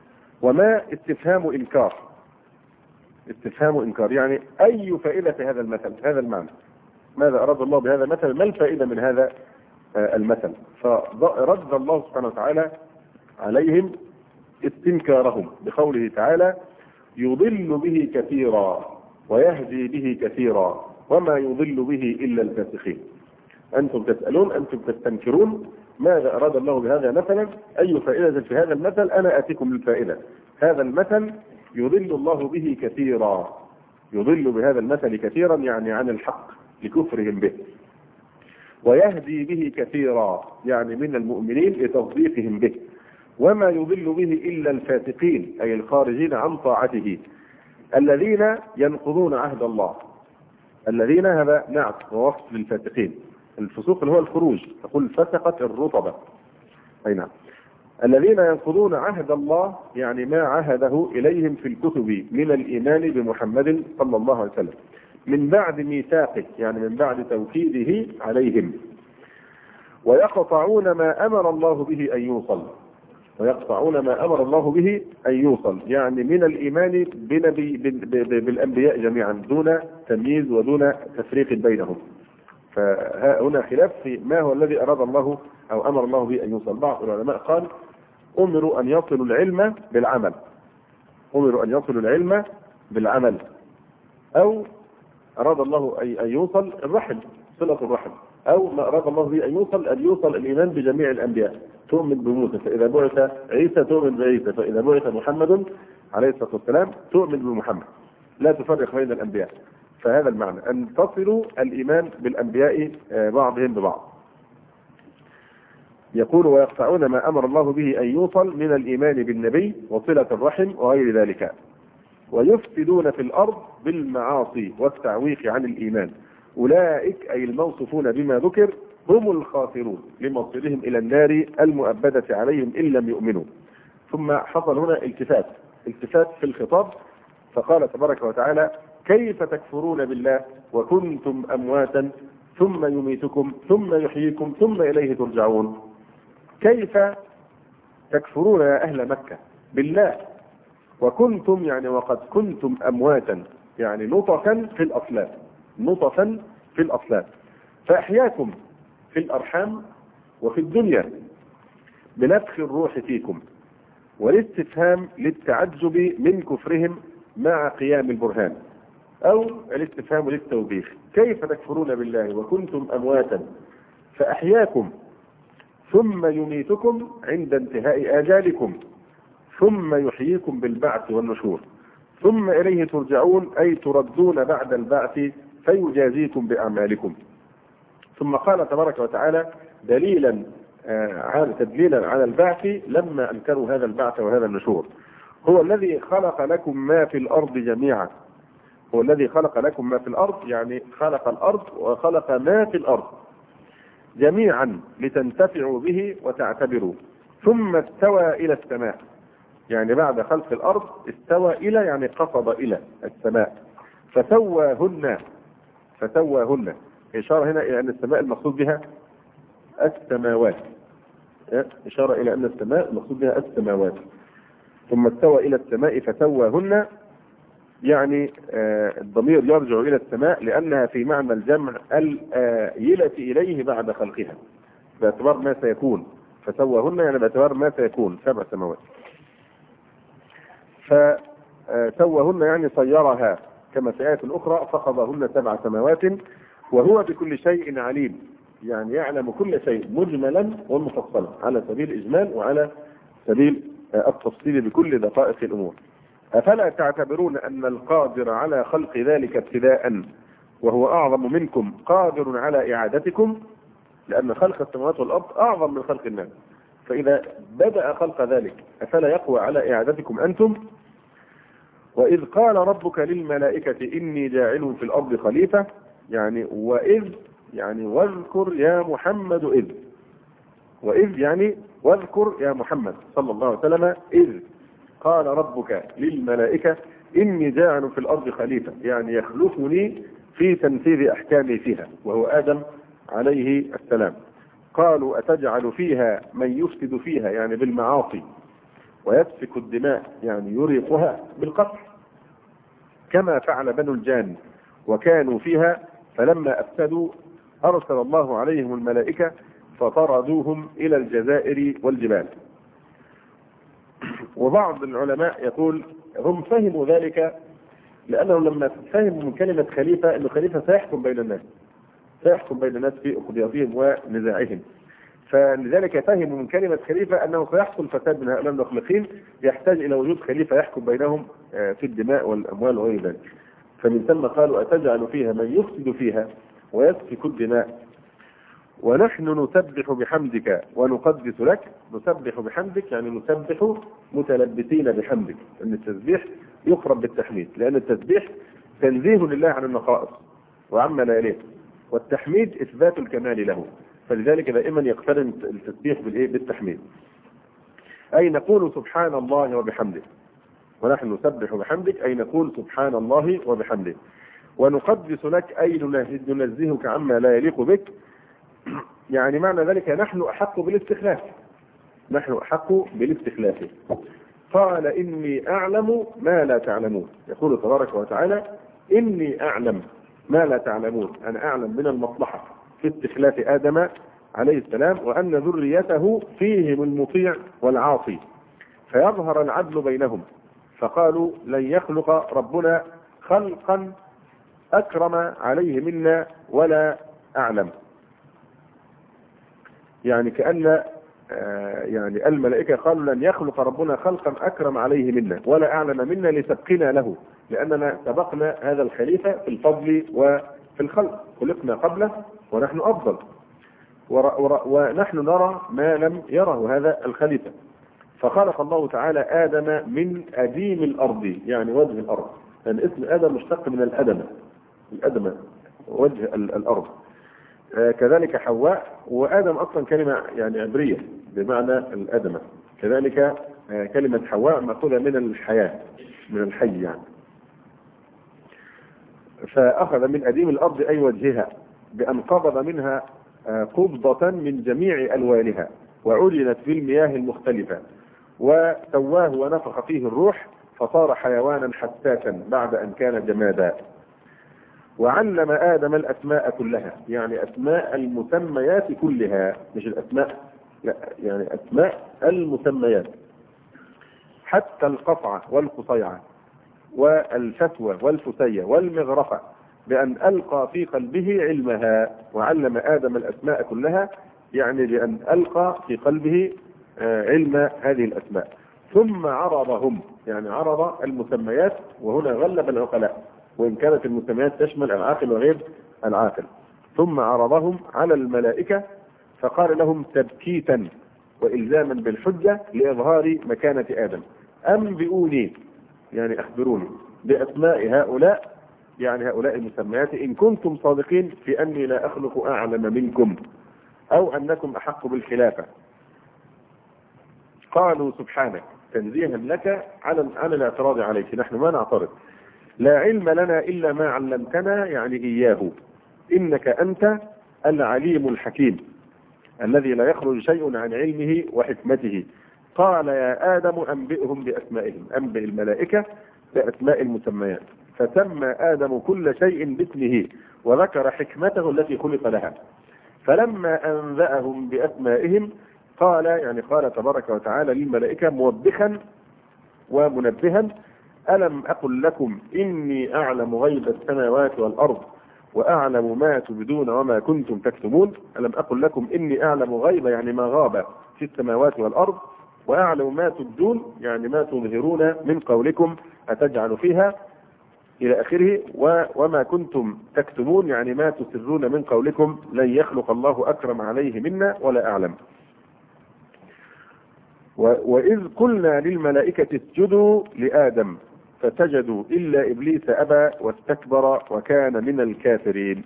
وما استفهام إنكار، استفهام إنكار يعني أي فائدة في هذا المثل، هذا المعنى، ماذا أراد الله بهذا المثل، ما الفائدة من هذا المثل؟ فرد الله سبحانه وتعالى عليهم استنكارهم بقوله تعالى: يضل به كثيرا ويهدي به كثيرا وما يضل به إلا الفاسقين. أنتم تسألون، أنتم تستنكرون ماذا أراد الله بهذا مثلا، أي فائدة في هذا المثل، أنا آتيكم بالفائدة. هذا المثل يضل الله به كثيرا، يضل بهذا المثل كثيرا يعني عن الحق لكفرهم به، ويهدي به كثيرا يعني من المؤمنين لتصديقهم به، وما يضل به إلا الفاسقين أي الخارجين عن طاعته الذين ينقضون عهد الله. الذين هذا نعت ووصف للفاسقين، الفسوق اللي هو الخروج، تقول فسقت الرطبة، أي نعم. الذين ينقضون عهد الله يعني ما عهده إليهم في الكتب من الإيمان بمحمد صلى الله عليه وسلم من بعد ميثاقه يعني من بعد توكيده عليهم، ويقطعون ما أمر الله به أن يوصل، ويقطعون ما أمر الله به أن يوصل يعني من الإيمان بنبي بالأنبياء جميعا دون تمييز ودون تفريق بينهم. فهنا خلاف في ما هو الذي أراد الله أو أمر الله به أن يوصل. بعض العلماء قال أمروا أن يصلوا العلم بالعمل، أمروا أن يصلوا العلم بالعمل، أو أراد الله أن يوصل الرحم، صلة الرحم، أو ما أراد الله به أن يوصل أن يوصل الإيمان بجميع الأنبياء، تؤمن بموسى فإذا بعث عيسى تؤمن بعيسى، فإذا بعث محمد عليه الصلاة والسلام تؤمن بمحمد، لا تفرق بين الأنبياء. فهذا المعنى أن تصلوا الإيمان بالأنبياء بعضهم ببعض. يقول: ويقطعون ما أمر الله به أن يوصل من الإيمان بالنبي وصلة الرحم وغير ذلك، ويفسدون في الأرض بالمعاصي والتعويق عن الإيمان. أولئك أي الموصوفون بما ذكر هم الخاسرون لمصيرهم إلى النار المؤبدة عليهم إن لم يؤمنوا. ثم حصل هنا التفات، التفات في الخطاب، فقال تبارك وتعالى: كيف تكفرون بالله وكنتم أمواتا ثم يميتكم ثم يحييكم ثم إليه ترجعون. كيف تكفرون يا أهل مكة بالله وكنتم يعني وقد كنتم أمواتا يعني نطفا في الأصلاب، نطفا في الأصلاب، فأحياكم في الأرحام وفي الدنيا بنفخ الروح فيكم. والاستفهام للتعجب من كفرهم مع قيام البرهان، أو الاستفهام للتوبيخ. كيف تكفرون بالله وكنتم أمواتا فأحياكم ثم يميتكم عند انتهاء آجالكم ثم يحييكم بالبعث والنشور ثم إليه ترجعون أي تردون بعد البعث فيجازيكم بأعمالكم. ثم قال تبارك وتعالى دليلا على تدليلا على البعث لما أنكروا هذا البعث وهذا النشور: هو الذي خلق لكم ما في الأرض جميعا. هو الذي خلق لكم ما في الأرض يعني خلق الأرض وخلق ما في الأرض جميعا لتنتفعوا به وتعتبروا، ثم استوى إلى السماء يعني بعد خلق الأرض استوى إلى يعني قصد إلى السماء فسواهن، فسواهن إشارة هنا إلى أن السماء المقصود بها السماوات، إشارة إلى أن السماء المقصود بها السماوات. ثم استوى إلى السماء فسواهن يعني آه الضمير يرجع إلى السماء لأنها في معنى الجمع الآيلة إليه بعد خلقها باعتبار ما سيكون، فسواهن يعني باعتبار ما سيكون سبع سماوات. فسواهن يعني صيرها كما في آية أخرى فقضاهن سبع سماوات وهو بكل شيء عليم، يعني يعلم كل شيء مجملا ومفصلا على سبيل الإجمال وعلى سبيل التفصيل بكل دقائق الأمور. أفلا تعتبرون أن القادر على خلق ذلك ابتداء وهو أعظم منكم قادر على إعادتكم، لأن خلق السماوات والأرض أعظم من خلق الناس، فإذا بدأ خلق ذلك أفلا يقوى على إعادتكم أنتم؟ وإذ قال ربك للملائكة إني جاعل في الأرض خليفة يعني وإذ يعني واذكر يا محمد إذ، وإذ يعني واذكر يا محمد صلى الله عليه وسلم إذ قال ربك للملائكة إني جاعل في الأرض خليفة يعني يخلفني في تنفيذ أحكامي فيها، وهو آدم عليه السلام. قالوا أتجعل فيها من يفسد فيها يعني بالمعاصي ويسفك الدماء يعني يريقها بالقتل، كما فعل بنو الجان وكانوا فيها، فلما أفسدوا أرسل الله عليهم الملائكة فطردوهم إلى الجزائر والجبال. وبعض العلماء يقول هم فهموا ذلك لأنهم لما فهموا من كلمة خليفة أنه خليفة سيحكم بين الناس، سيحكم بين الناس في قضيتهم ونزاعهم، فلذلك فهموا من كلمة خليفة أنه سيحصل فساد من هؤلاء المخلوقين يحتاج إلى وجود خليفة يحكم بينهم في الدماء والأموال وغير ذلك. فمن ثم قالوا أتجعل فيها من يفسد فيها ويسفك الدماء ونحن نسبح بحمدك ونقدس لك. نسبح بحمدك يعني نسبح متلبسين بحمدك، أن التسبيح يقرب بالتحميد، لأن التسبيح تنزيه لله عن النقائص وعما لا يليه، والتحميد إثبات الكمال له، فلذلك دائما يقترن التسبيح بالإيه؟ بالتحميد. أي نقول سبحان الله وبحمده، ونحن نسبح بحمدك أي نقول سبحان الله وبحمده، ونقدس لك أي ننزهك عما لا يليق بك، يعني معنى ذلك نحن أحق بالاستخلاف، نحن أحق بالاستخلاف. قال إني أعلم ما لا تعلمون، يقول تبارك وتعالى إني أعلم ما لا تعلمون، أنا أعلم من المصلحة في استخلاف آدم عليه السلام وأن ذريته فيهم المطيع والعاصي، فيظهر العدل بينهم. فقالوا لن يخلق ربنا خلقا أكرم عليه منا ولا أعلم، يعني كأن يعني الملائكة قالوا لن يخلق ربنا خلقا أكرم عليه منا ولا أعلم منا لسبقنا له، لأننا سبقنا هذا الخليفة في الفضل وفي الخلق، خلقنا قبله ونحن أفضل، ونحن نرى ما لم يره هذا الخليفة. فخلق الله تعالى آدم من أديم الأرض، يعني وجه الأرض، لأن يعني اسم آدم مشتق من الأدمة، الأدمة وجه الأرض. آه كذلك حواء، وآدم أصلا كلمة يعني عبرية بمعنى الأدمة، كذلك آه كلمة حواء مأخوذة من الحياة، من الحي يعني. فأخذ من أديم الأرض أي وجهها بأن قبض منها آه قبضة من جميع ألوانها وعلنت في المياه المختلفة، وسواه ونفخ فيه الروح فصار حيوانا حساسا بعد أن كان جمادا. وعلم آدم الأسماء كلها، يعني أسماء المسميات كلها، مش الأسماء لا، يعني أسماء المسميات، حتى القطعة والقصيعة والفتوى والفتية والمغرفة، بأن ألقى في قلبه علمها. وعلم آدم الأسماء كلها يعني بأن ألقى في قلبه علم هذه الأسماء، ثم عرضهم، يعني عرض المسميات، وهنا غلب العقلاء وإن كانت المسميات تشمل العاقل وغير العاقل، ثم عرضهم على الملائكة فقال لهم تبكيتا وإلزاما بالحجة لإظهار مكانة آدم أنبئوني، يعني أخبروني بأسماء هؤلاء، يعني هؤلاء المسميات إن كنتم صادقين في أني لا أخلق أعلم منكم أو أنكم أحق بالخلافة. قالوا سبحانك، تنزيها لك على عن الاعتراض عليك، نحن ما نعترض، لا علم لنا إلا ما علمتنا، يعني إياه، إنك أنت العليم الحكيم الذي لا يخرج شيء عن علمه وحكمته. قال يا آدم أنبئهم بأسمائهم، أنبئ الملائكة بأسماء المسميات، فسمى آدم كل شيء باسمه وذكر حكمته التي خلق لها. فلما أنبأهم بأسمائهم قال، يعني قال تبارك وتعالى للملائكة موبخا ومنبها ألم أقل لكم إني أعلم غيب السماوات والأرض وأعلم ما تبدون وما كنتم تكتمون. ألم أقل لكم إني أعلم غيب يعني ما غاب في السماوات والأرض، وأعلم ما تبدون يعني ما تظهرون من قولكم أتجعل فيها إلى آخره، وما كنتم تكتمون يعني ما تسرون من قولكم لن يخلق الله أكرم عليه منا ولا أعلم. وإذ قلنا للملائكة اسجدوا لآدم فسجدوا إلا إبليس أبى واستكبر وكان من الكافرين.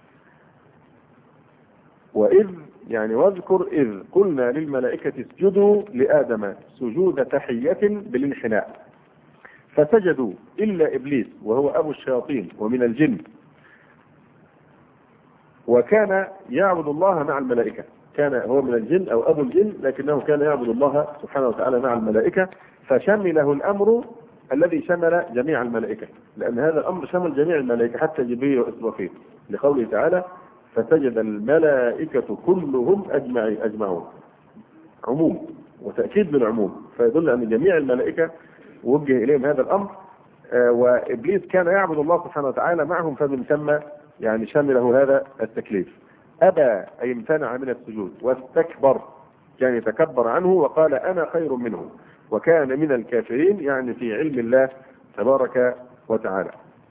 وإذ يعني واذكر إذ قلنا للملائكة اسجدوا لآدم سجود تحية بالانحناء فسجدوا إلا إبليس وهو أبو الشياطين ومن الجن، وكان يعبد الله مع الملائكة، كان هو من الجن أو أبو الجن، لكنه كان يعبد الله سبحانه وتعالى مع الملائكة، فشمله الأمر الذي شمل جميع الملائكة، لأن هذا الأمر شمل جميع الملائكة حتى جبريل وإسرافيل، لقوله تعالى فسجد الملائكة كلهم أجمعين أجمعون، عموم وتأكيد للعموم، فيدل أن جميع الملائكة وجه إليهم هذا الأمر. آه وإبليس كان يعبد الله سبحانه وتعالى معهم، فمن ثم يعني شمله هذا التكليف. أبى أي امتنع من السجود، واستكبر يعني تكبر عنه وقال أنا خير منه، وكان من الكافرين يعني في علم الله تبارك وتعالى.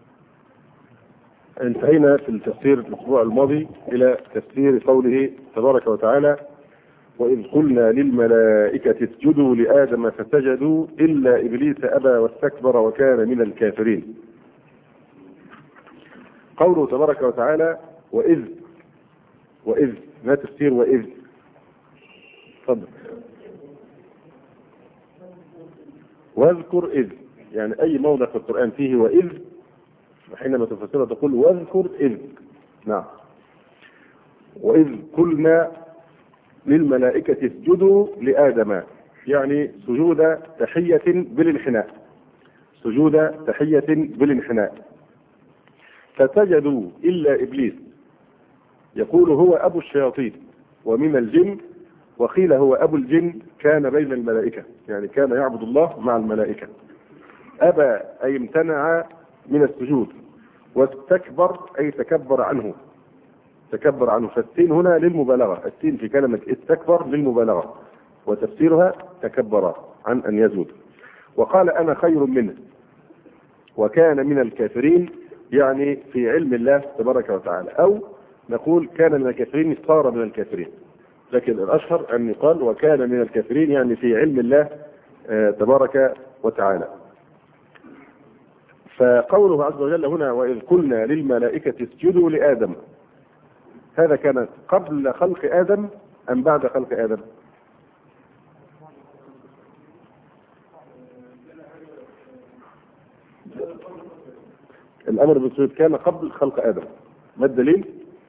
انتهينا في التفسير الأسبوع الماضي إلى تفسير قوله تبارك وتعالى وإذ قلنا للملائكة اسجدوا لآدم فسجدوا إلا إبليس أبى واستكبر وكان من الكافرين. قوله تبارك وتعالى وإذ وإذ ما تفسير وإذ؟ تفضل. واذكر إذ، يعني أي موضع في القرآن فيه وإذ حينما تفسرها تقول واذكر إذ. نعم. وإذ قلنا للملائكة اسجدوا لآدم، يعني سجود تحية بالانحناء، سجود تحية بالانحناء. فسجدوا إلا إبليس، يقول هو أبو الشياطين ومن الجن، وقيل هو أبو الجن كان بين الملائكة، يعني كان يعبد الله مع الملائكة. أبى أي امتنع من السجود، واستكبر أي تكبر عنه، تكبر عنه. فالسين هنا للمبالغة، السين في كلمة استكبر للمبالغة، وتفسيرها تكبر عن أن يسجد. وقال أنا خير منه، وكان من الكافرين يعني في علم الله تبارك وتعالى، أو نقول كان من الكافرين صار من الكافرين، لكن الأشهر أن يقال وكان من الكافرين يعني في علم الله تبارك وتعالى. فقوله عز وجل هنا وإذ قلنا للملائكة اسجدوا لآدم، هذا كان قبل خلق آدم أم بعد خلق آدم؟ الأمر بالسجود كان قبل خلق آدم، ما الدليل؟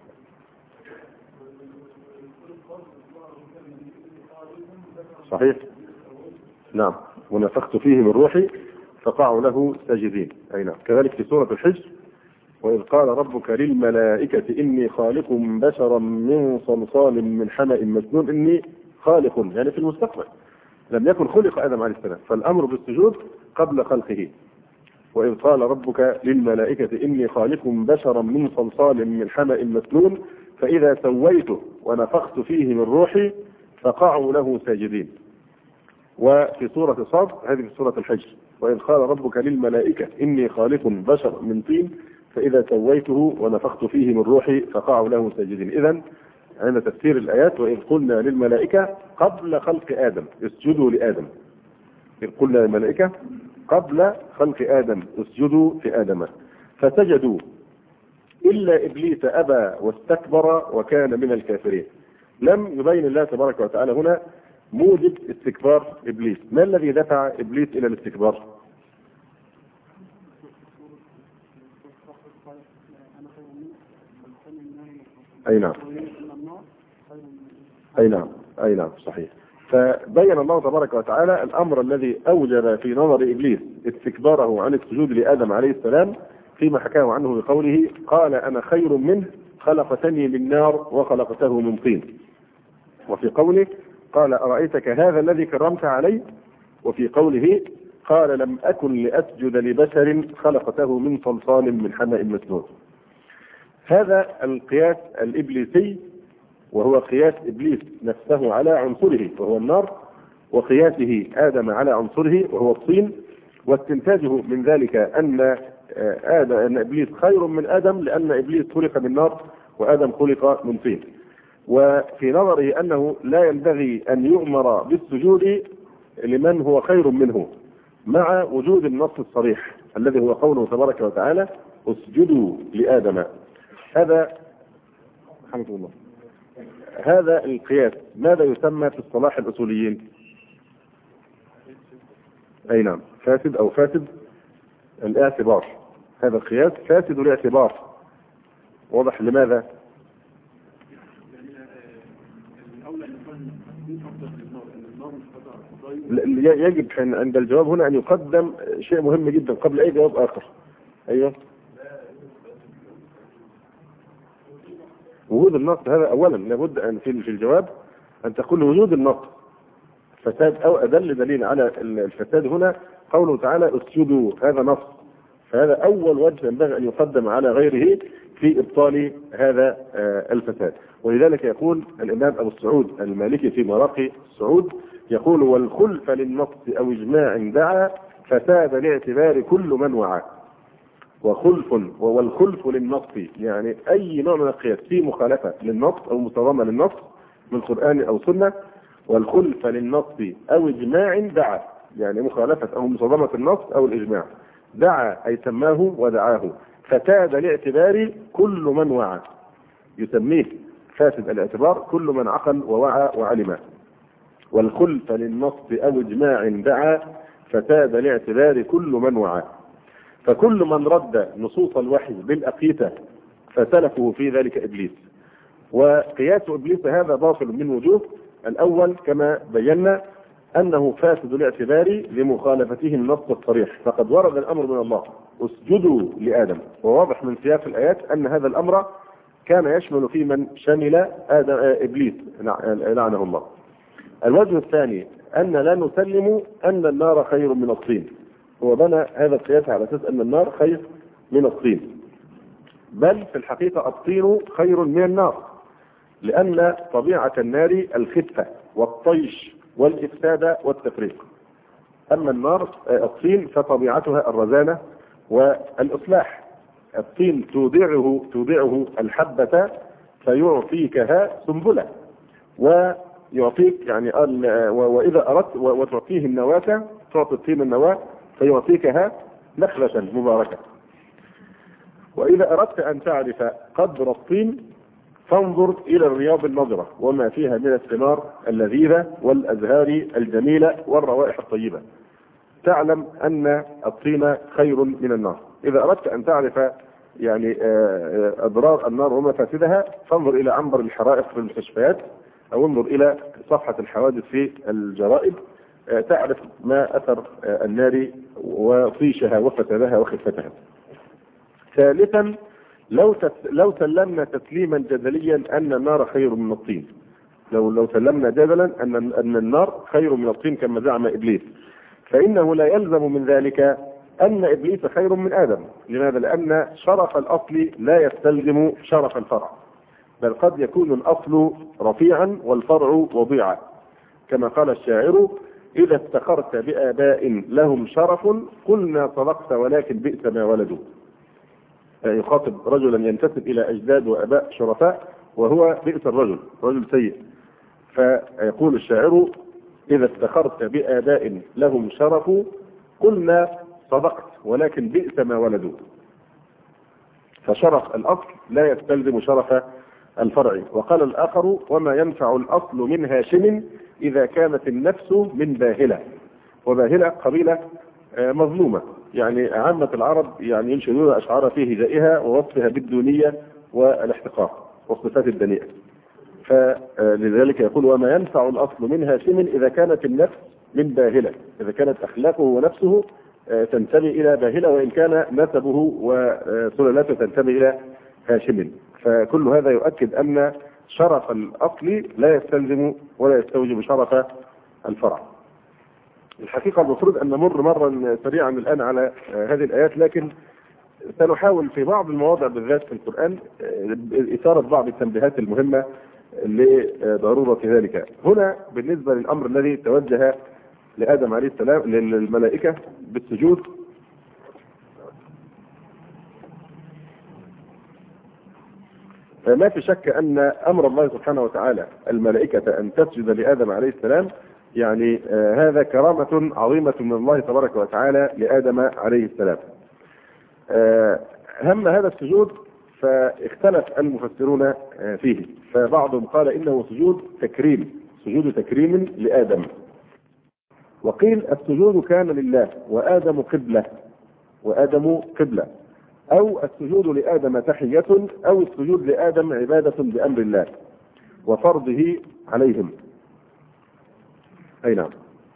صحيح، نعم. ونفخت فيه من روحي فقعوا له ساجدين، أي نعم. كذلك في سورة الحج وإذ قال ربك للملائكة إني خالق بشرا من صلصال من حمأ مسنون، إني خالق يعني في المستقبل، لم يكن خلق آدم عليه السلام، فالأمر بالسجود قبل خلقه. وإذ قال ربك للملائكة إني خالق بشرا من صلصال من حمأ مسنون فإذا سويته ونفخت فيه من روحي فقعوا له ساجدين. وفي سورة صاد، هذه في سورة الحج، وإذ قال ربك للملائكة إني خالق بشر من طين فإذا سويته ونفخت فيه من روحي فقعوا له ساجدين. إذن عند تفسير الآيات وإذ قلنا للملائكة قبل خلق آدم اسجدوا لآدم، إذ قلنا للملائكة قبل خلق آدم اسجدوا لآدم، فسجدوا إلا إبليس أبى واستكبر وكان من الكافرين. لم يبين الله تبارك وتعالى هنا موجب استكبار إبليس، ما الذي دفع إبليس إلى الاستكبار؟ أي نعم أي نعم أي نعم صحيح. فبين الله تبارك وتعالى الأمر الذي أوجب في نظر إبليس استكباره عن السجود لآدم عليه السلام فيما حكاه عنه بقوله قال أنا خير منه خلقتني من نار وخلقته من طين، وفي قوله قال أرأيتك هذا الذي كرمت علي، وفي قوله قال لم أكن لأسجد لبشر خلقته من صلصال من حمأ مسنون. هذا القياس الإبليسي وهو قياس إبليس نفسه على عنصره وهو النار، وقياسه آدم على عنصره وهو الطين، واستنتاجه من ذلك أن آدم أن إبليس خير من آدم لأن إبليس خلق من نار وآدم خلق من طين. وفي نظره أنه لا ينبغي أن يؤمر بالسجود لمن هو خير منه مع وجود النص الصريح الذي هو قوله تبارك وتعالى اسجدوا لآدم. هذا الحمد لله هذا القياس ماذا يسمى في اصطلاح الأصوليين؟ أي نعم فاسد أو فاسد الاعتبار. هذا القياس فاسد الاعتبار. واضح لماذا؟ يجب عند الجواب هنا أن يقدم شيء مهم جدا قبل أي جواب آخر. أيوه، وجود النص هذا أولا لابد أن في الجواب أن تقول وجود النص فساد، أو أدل دليل على الفساد هنا قوله تعالى اسجدوا، هذا نص، فهذا أول وجه ينبغي أن يقدم على غيره في إبطال هذا الفساد. ولذلك يقول الإمام أبو السعود المالكي في مراقي السعود يقول: والخلف للنص أو إجماع دعا فساد لاعتبار كل من وعى. وخلف والخلف للنص يعني أي نوع من القياس في مخالفة للنص أو مصادمة للنص من قرآن أو سنة، والخلف للنص أو إجماع دعا يعني مخالفة أو مصادمة النص أو الإجماع، دعا أي سماه ودعاه، فساد لاعتبار كل من وعى، يسميه فاسد الاعتبار كل من عقل ووعى وعلم. والخلف للنص أو إجماع دعا فساد لاعتبار كل من وعى. فكل من رد نصوص الوحي بالأقيتة فسلفه في ذلك إبليس. وقياس إبليس هذا باطل من وجوه. الأول كما بينا أنه فاسد الاعتبار لمخالفته النص الصريح، فقد ورد الأمر من الله اسجدوا لآدم، وواضح من سياق الآيات أن هذا الأمر كان يشمل في من شمل آدم إبليس لعنه الله. الوجه الثاني أن لا نسلم أن النار خير من الطين، هو بنى هذا القياس على أساس أن النار خير من الطين، بل في الحقيقة الطين خير من النار، لأن طبيعة النار الخفة والطيش والإفساد والتفريق. أما النار الطين فطبيعتها الرزانة والإصلاح. الطين تودعه تودعه الحبة فيعطيكها سنبلة، ويعطيك يعني وإذا أردت وتعطيه النواة، تعطي الطين النواة فيعطيكها نخلة مباركة. وإذا أردت أن تعرف قدر الطين فانظر إلى الرياض النضرة وما فيها من الثمار اللذيذة والأزهار الجميلة والروائح الطيبة، تعلم أن الطين خير من النار. إذا أردت أن تعرف يعني أضرار النار ومفاسدها فانظر إلى عنبر الحرائق في المستشفيات، أو انظر إلى صفحة الحوادث في الجرائد، تعرف ما أثر النار وطيشها وفسادها وخفتها. ثالثا لو لو سلمنا تسليما جدليا أن النار خير من الطين، لو لو سلمنا جدلا أن أن النار خير من الطين كما زعم إبليس، فإنه لا يلزم من ذلك أن إبليس خير من آدم. لماذا؟ لأن شرف الأصل لا يستلزم شرف الفرع، بل قد يكون الأصل رفيعا والفرع وضيعا، كما قال الشاعر: إذا افتخرت بآباء لهم شرف قلنا صدقت ولكن بئس ما ولدوا. يخاطب رجلا ينتسب إلى أجداد وأباء شرفاء وهو بئس الرجل، رجل سيء. فيقول الشاعر: إذا افتخرت بآباء لهم شرف قلنا صدقت ولكن بئس ما ولدوا. فشرف الأصل لا يستلزم شرف الفرع. وقال الآخر: وما ينفع الأصل من هاشم إذا كانت النفس من باهلة. وباهلة قبيلة مظلومة، يعني عامة العرب يعني ينشدون أشعار في هجائها ووصفها بالدونية والاحتقار والصفات الدنيئة. فلذلك يقول: وما ينفع الأصل من هاشم إذا كانت النفس من باهلة، إذا كانت أخلاقه ونفسه تنتمي إلى باهلة وإن كان نسبه وسلالته تنتمي إلى هاشم. فكل هذا يؤكد أن شرف الأصل لا يستلزم ولا يستوجب شرف الفرع. الحقيقة المفروض أن نمر مرة سريعا الآن على هذه الآيات، لكن سنحاول في بعض المواضع بالذات في القرآن إثارة بعض التنبيهات المهمة لضرورة ذلك. هنا بالنسبة للأمر الذي توجه لآدم عليه السلام للملائكة بالسجود، فما في شك أن أمر الله سبحانه وتعالى الملائكة أن تسجد لآدم عليه السلام يعني آه هذا كرامة عظيمة من الله تبارك وتعالى لآدم عليه السلام. آه هم هذا السجود فاختلف المفسرون آه فيه، فبعضهم قال إنه سجود تكريم، سجود تكريم لآدم، وقيل السجود كان لله وآدم قبلة وآدم قبلة، أو السجود لآدم تحية، أو السجود لآدم عبادة بأمر الله وفرضه عليهم. أي نعم.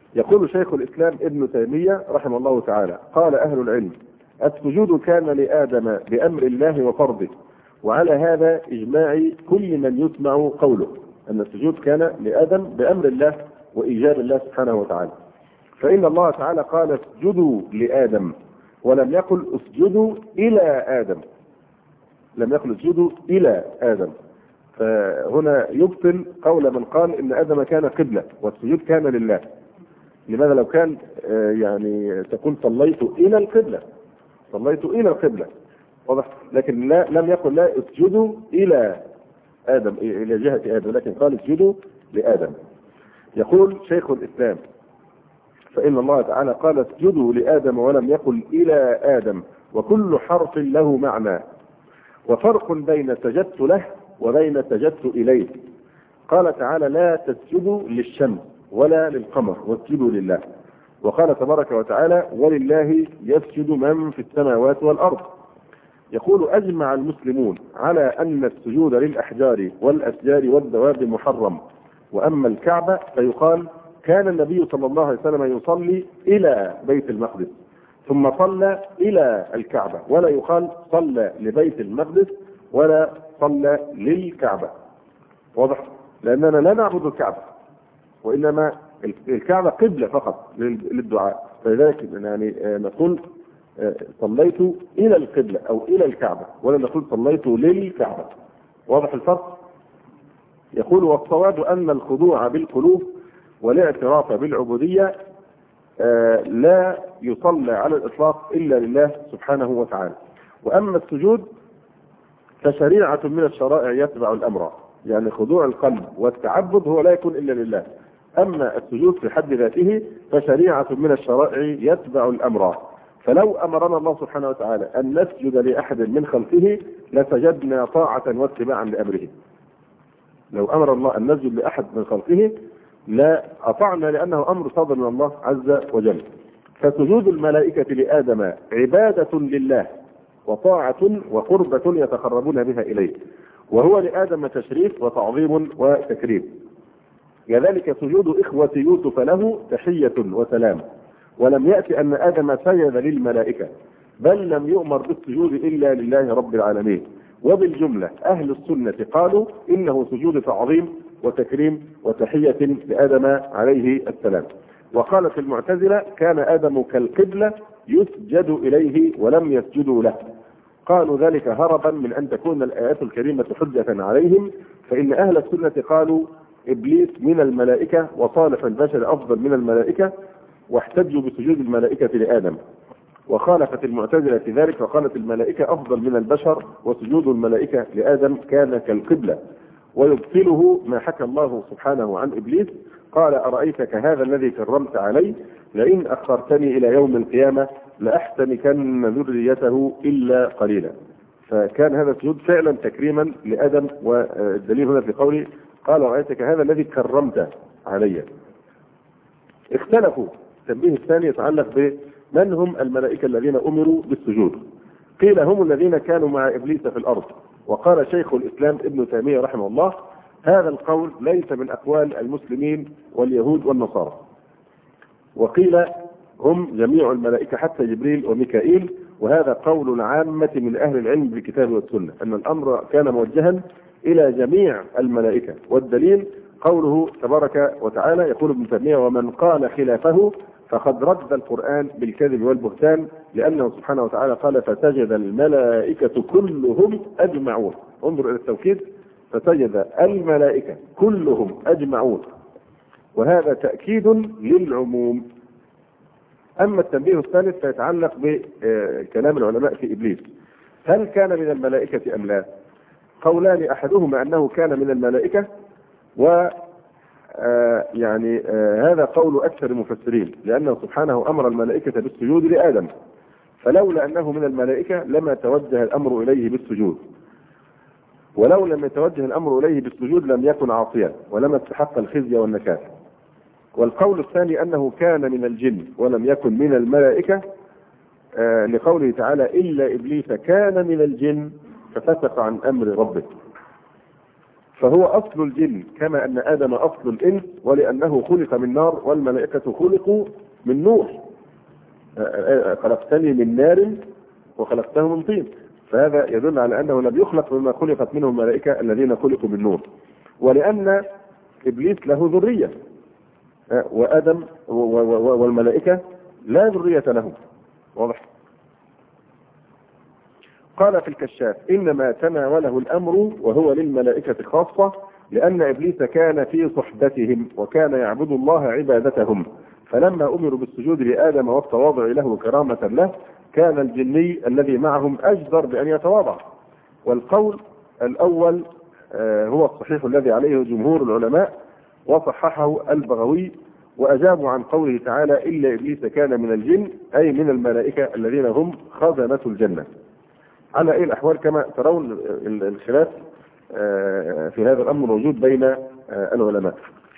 يقول شيخ الإسلام ابن تيمية رحمه الله تعالى: قال أهل العلم: السجود كان لآدم بأمر الله وفرضه، وعلى هذا إجماع كل من يسمع قوله، أن السجود كان لآدم بأمر الله وإيجاب الله سبحانه وتعالى. فإن الله تعالى قال: اسجدوا لآدم، ولم يقل اسجدوا إلى آدم، لم يقل اسجدوا إلى آدم. فهنا يبطل قول من قال إن آدم كان قبلة والسجود كان لله. لماذا لو كان يعني تقول صليت إلى القبلة، صليت إلى القبلة، واضح؟ لكن لا، لم يقل لا اسجدوا إلى آدم، إلى جهة آدم، لكن قال اسجدوا لآدم. يقول شيخ الإسلام: فإن الله تعالى قال اسجدوا لآدم ولم يقل إلى آدم، وكل حرف له معنى، وفرق بين سجدت له وبين سجدت إليه. قال تعالى: لا تسجدوا للشمس ولا للقمر واسجدوا لله. وقال تبارك وتعالى: ولله يسجد من في السماوات والأرض. يقول: أجمع المسلمون على أن السجود للأحجار والأشجار والدواب محرم، وأما الكعبة فيقال: كان النبي صلى الله عليه وسلم يصلي إلى بيت المقدس ثم صلى إلى الكعبة، ولا يقال صلى لبيت المقدس ولا صلى للكعبة. واضح؟ لأننا لا نعبد الكعبة، وإنما الكعبة قبلة فقط للدعاء، فلذلك يعني نقول صليت إلى القبلة أو إلى الكعبة، ولا نقول صليت للكعبة. واضح الفرق؟ يقول: والصواب أن الخضوع بالقلوب والاعتراف بالعبودية لا يصلى على الإطلاق إلا لله سبحانه وتعالى. وأما السجود فشريعة من الشرائع يتبع الأمر، يعني خضوع القلب والتعبد هو لا يكون إلا لله. أما السجود في حد ذاته فشريعة من الشرائع يتبع الأمر. فلو أمرنا الله سبحانه وتعالى أن نسجد لأحد من خلقه لسجدنا طاعة واتباعا لأمره. لو أمر الله أن نسجد لأحد من خلقه لا أطعنا، لأنه أمر صادر من الله عز وجل. فسجود الملائكة لآدم عبادة لله وطاعة وقربة يتقربون بها إليه، وهو لآدم تشريف وتعظيم وتكريم. كذلك سجود إخوة يوسف له تحية وسلام. ولم يأتي أن آدم سجد للملائكة، بل لم يؤمر بالسجود إلا لله رب العالمين. وبالجملة أهل السنة قالوا إنه سجود تعظيم وتكريم وتحية لآدم عليه السلام. وقالت المعتزلة: كان آدم كالقبلة يسجد إليه ولم يسجدوا له. قالوا ذلك هربا من أن تكون الآيات الكريمة حجة عليهم، فإن أهل السنة قالوا إبليس من الملائكة وصالح البشر أفضل من الملائكة، واحتجوا بسجود الملائكة لآدم. وخالفت المعتزلة في ذلك وقالت الملائكة أفضل من البشر، وسجود الملائكة لآدم كان كالقبلة. ويبطله ما حكى الله سبحانه عن إبليس: قال: أرأيتك هذا الذي كرمت علي لئن أخرتني إلى يوم القيامة لأحتنكن ذريته إلا قليلا. فكان هذا السجود فعلا تكريما لآدم. والدليل هنا في قوله: قال: أرأيتك هذا الذي كرمت علي. اختلفوا. التنبيه الثاني يتعلق بمن هم الملائكة الذين أمروا بالسجود. قيل: هم الذين كانوا مع إبليس في الأرض. وقال شيخ الإسلام ابن تيمية رحمه الله: هذا القول ليس من أقوال المسلمين واليهود والنصارى. وقيل: هم جميع الملائكة حتى جبريل وميكائيل. وهذا قول العامة من أهل العلم بالكتاب والسنة، أن الأمر كان موجها إلى جميع الملائكة. والدليل قوله تبارك وتعالى، يقول ابن تيمية: ومن قال خلافه فقد رد القرآن بالكذب والبهتان، لأنه سبحانه وتعالى قال: فسجد الملائكة كلهم أجمعون. انظر إلى التوكيد: فسجد الملائكة كلهم أجمعون، وهذا تأكيد للعموم. أما التنبيه الثالث فيتعلق بكلام العلماء في إبليس: هل كان من الملائكة أم لا؟ قولان: أحدهما أنه كان من الملائكة، و يعني هذا قول أكثر المفسرين، لأنه سبحانه أمر الملائكة بالسجود لآدم، فلولا أنه من الملائكة لما توجه الأمر إليه بالسجود، ولو لم يتوجه الأمر إليه بالسجود لم يكن عاصيا ولما استحق الخزي والنكال. والقول الثاني أنه كان من الجن ولم يكن من الملائكة، آه لقوله تعالى: إلا إبليس كان من الجن ففسق عن أمر ربه. فهو أصل الجن كما أن آدم أصل الإنس، ولأنه خلق من نار والملائكة خلقوا من نور. خلقتني من نار وخلقته من طين، فهذا يدل على أنه لم يخلق مما خلقت منه الملائكة الذين خلقوا من نور. ولأن إبليس له ذرية، وآدم والملائكة لا ذرية لهم. واضح؟ قال في الكشاف: إنما تناوله الأمر وهو للملائكة خاصة، لأن إبليس كان في صحبتهم وكان يعبد الله عبادتهم، فلما أمروا بالسجود لآدم والتواضع له كرامة له كان الجني الذي معهم أجدر بأن يتواضع. والقول الأول هو الصحيح الذي عليه جمهور العلماء، وصححه البغوي، وأجابوا عن قوله تعالى: إلا إبليس كان من الجن، أي من الملائكة الذين هم خزنة الجنة. على أي الأحوال كما ترون الخلاف في هذا الأمر موجود بين العلماء.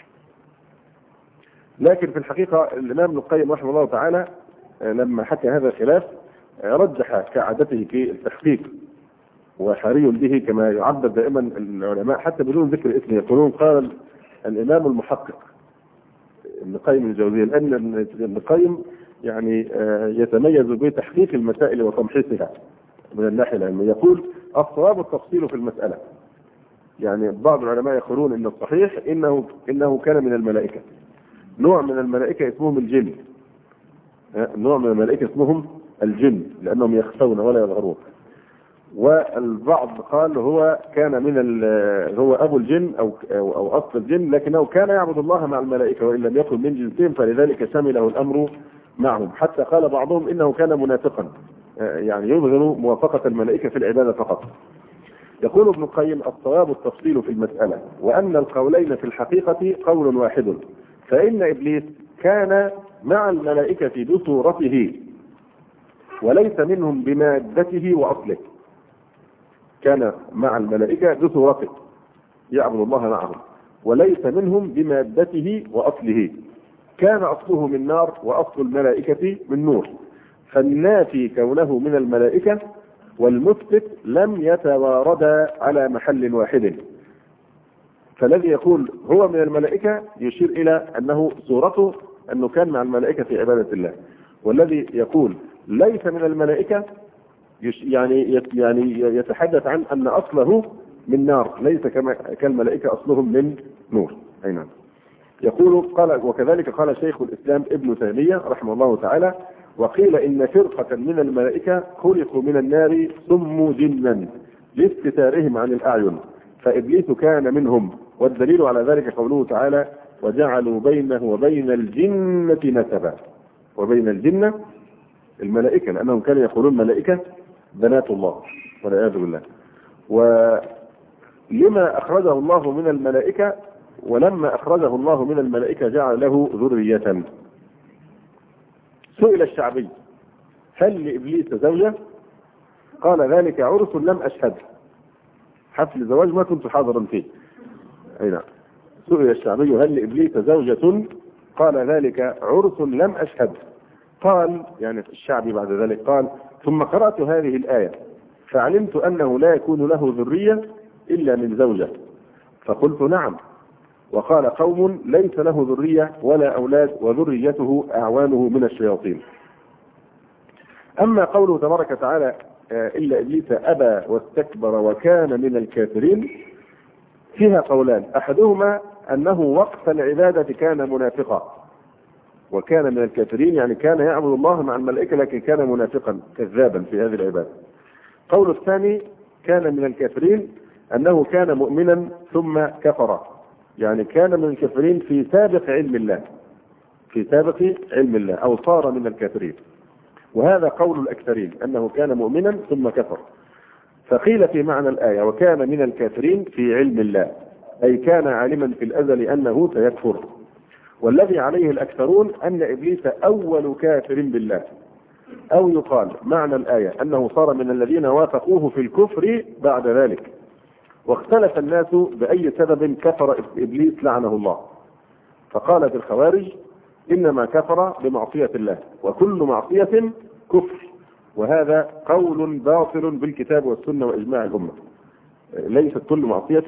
لكن في الحقيقة الإمام ابن القيم رحمه الله تعالى لما حكى هذا الخلاف رجح كعادته في التحقيق، وحري به كما يعبد دائما العلماء حتى بدون ذكر اسمه، يقولون قال الإمام المحقق ابن القيم الجوزية، لأن ابن القيم يعني يتميز بتحقيق المسائل وتمحيصها من الناحية العلمية. يقول: الصواب التفصيل في المسألة. يعني بعض العلماء يقولون إن الصحيح إنه إنه كان من الملائكة، نوع من الملائكة اسمهم الجن، نوع من الملائكة اسمهم الجن لأنهم يخفون ولا يظهرون. والبعض قال هو كان من هو أبو الجن أو أو, أو أصل الجن، لكنه كان يعبد الله مع الملائكة وإن لم يكن من جنسهم، فلذلك شمله الأمر معهم. حتى قال بعضهم إنه كان منافقا، يعني يظهر موافقة الملائكة في العبادة فقط. يقول ابن القيم: الصواب التفصيل في المسألة، وأن القولين في الحقيقة قول واحد، فإن إبليس كان مع الملائكة بصورته وليس منهم بمادته وأصله. كان مع الملائكة بصورته يعبد الله معهم وليس منهم بمادته وأصله. كان أصله من نار وأصل الملائكة من نور، فالنافي كونه من الملائكة والمثبت لم يتواردا على محل واحد. فالذي يقول هو من الملائكة يشير إلى أنه صورته أنه كان مع الملائكة في عبادة الله، والذي يقول ليس من الملائكة يعني يعني يتحدث عن أن أصله من نار، ليس كما كالملائكة أصلهم من نور. أي نعم. يقول: قال وكذلك قال شيخ الإسلام ابن تيمية رحمه الله تعالى: وقيل إن فرقة من الملائكة خلقوا من النار سموا جنا لاستتارهم عن الأعين، فإبليس كان منهم. والدليل على ذلك قوله تعالى: وجعلوا بينه وبين الجنة نسبا. وبين الجنة الملائكة، لأنهم كانوا يقولون ملائكة بنات الله والعياذ بالله. ولما أخرجه الله من الملائكة، ولما أخرجه الله من الملائكة جعل له ذرية. سئل الشعبي: هل لإبليس زوجة؟ قال: ذلك عرس لم أشهد. حفل زواج ما كنت حاضرا فيه. أي نعم. سئل الشعبي: هل لإبليس زوجة؟ قال: ذلك عرس لم أشهد. قال يعني الشعبي بعد ذلك قال: ثم قرأت هذه الآية فعلمت أنه لا يكون له ذرية إلا من زوجة، فقلت: نعم. وقال قوم: ليس له ذرية ولا أولاد وذريته أعوانه من الشياطين. أما قوله تبارك وتعالى: إلا إبليس أبى واستكبر وكان من الكافرين، فيها قولان: أحدهما أنه وقت العبادة كان منافقا وكان من الكافرين، يعني كان يعبد الله مع الملائكة لكن كان منافقا كذابا في هذه العبادة. قول الثاني كان من الكافرين أنه كان مؤمنا ثم كفر، يعني كان من الكافرين في سابق علم الله، في سابق علم الله، أو صار من الكافرين. وهذا قول الأكثرين أنه كان مؤمنا ثم كفر. فقيل في معنى الآية: وكان من الكافرين في علم الله، أي كان عالما في الأزل أنه سيكفر. والذي عليه الأكثرون أن إبليس أول كافر بالله، أو يقال معنى الآية أنه صار من الذين وافقوه في الكفر بعد ذلك. واختلف الناس بأي سبب كفر إبليس لعنه الله، فقالت الخوارج: إنما كفر بمعصية الله، وكل معصية كفر. وهذا قول باطل بالكتاب والسنة وإجماع الأمة. ليست كل معصية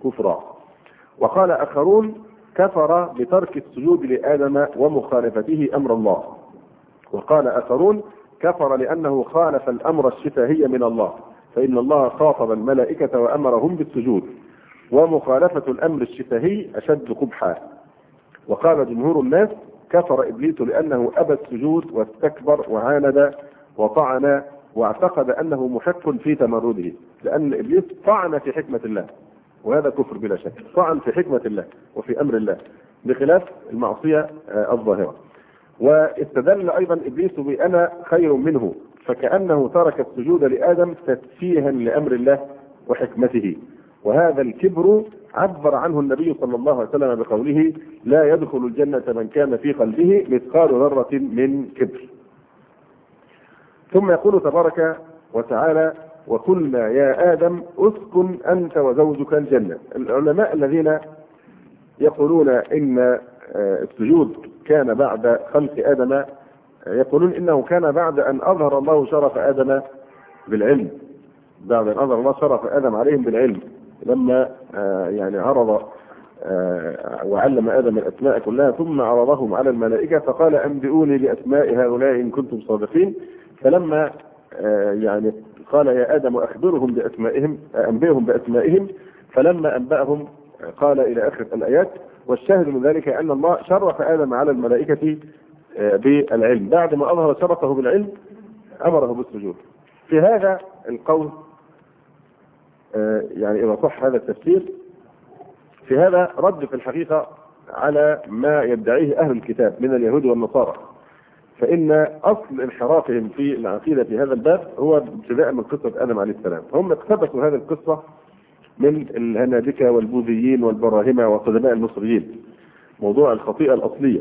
كفرا. وقال آخرون كفر بترك السجود لآدم ومخالفته أمر الله. وقال آخرون كفر لأنه خالف الأمر الشفاهي من الله، فإن الله خاطب الملائكة وأمرهم بالسجود، ومخالفة الأمر الشفاهي أشد قبحا. وقال جمهور الناس كفر إبليس لأنه أبى السجود واستكبر وعاند وطعن واعتقد أنه محق في تمرده، لأن إبليس طعن في حكمة الله، وهذا كفر بلا شك، طعن في حكمة الله وفي أمر الله بخلاف المعصية الظاهرة. واستدل أيضا إبليس بأنا خير منه، فكأنه ترك السجود لآدم تسفيها لأمر الله وحكمته. وهذا الكبر عبر عنه النبي صلى الله عليه وسلم بقوله لا يدخل الجنة من كان في قلبه مثقال ذرة من كبر. ثم يقول تبارك وتعالى وقلنا يا آدم اسكن أنت وزوجك الجنة. العلماء الذين يقولون إن السجود كان بعد خلق آدم يقولون إنه كان بعد أن أظهر الله شرف آدم بالعلم، بعد أن أظهر الله شرف آدم عليهم بالعلم، لما يعني عرض وعلم آدم الأسماء كلها ثم عرضهم على الملائكة فقال أنبئوني بأسماء هؤلاء إن كنتم صادقين. فلما يعني قال يا آدم أخبرهم بأسمائهم أنبئهم بأسمائهم، فلما أنبأهم قال إلى آخر الآيات. والشاهد من ذلك أن الله شرف آدم على الملائكة بالعلم، بعد ما أظهر شرفه بالعلم أمره بالسجود. في هذا القول يعني إذا صح هذا التفسير، في هذا رد في الحقيقة على ما يدعيه أهل الكتاب من اليهود والنصارى، فإن أصل انحرافهم في العقيدة في هذا الباب هو ابتداء من قصة آدم عليه السلام. هم اقتبسوا هذه القصة من الهنادكة والبوذيين والبراهمة وقدماء المصريين، موضوع الخطيئة الأصلية.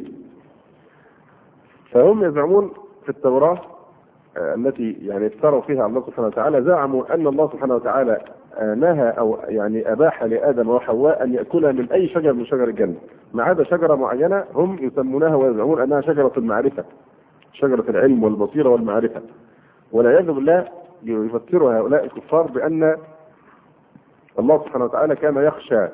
فهم يزعمون في التوراة التي يعني افتروا فيها على الله سبحانه وتعالى، زعموا أن الله سبحانه وتعالى نهى أو يعني أباح لآدم وحواء أن يأكلها من أي شجر من شجر الجنة ما عدا شجرة معينة هم يسمونها ويزعمون أنها شجرة المعرفة، شجرة العلم والبصيرة والمعرفة. والعياذ بالله يفسر هؤلاء الكفار بأن الله سبحانه وتعالى كان يخشى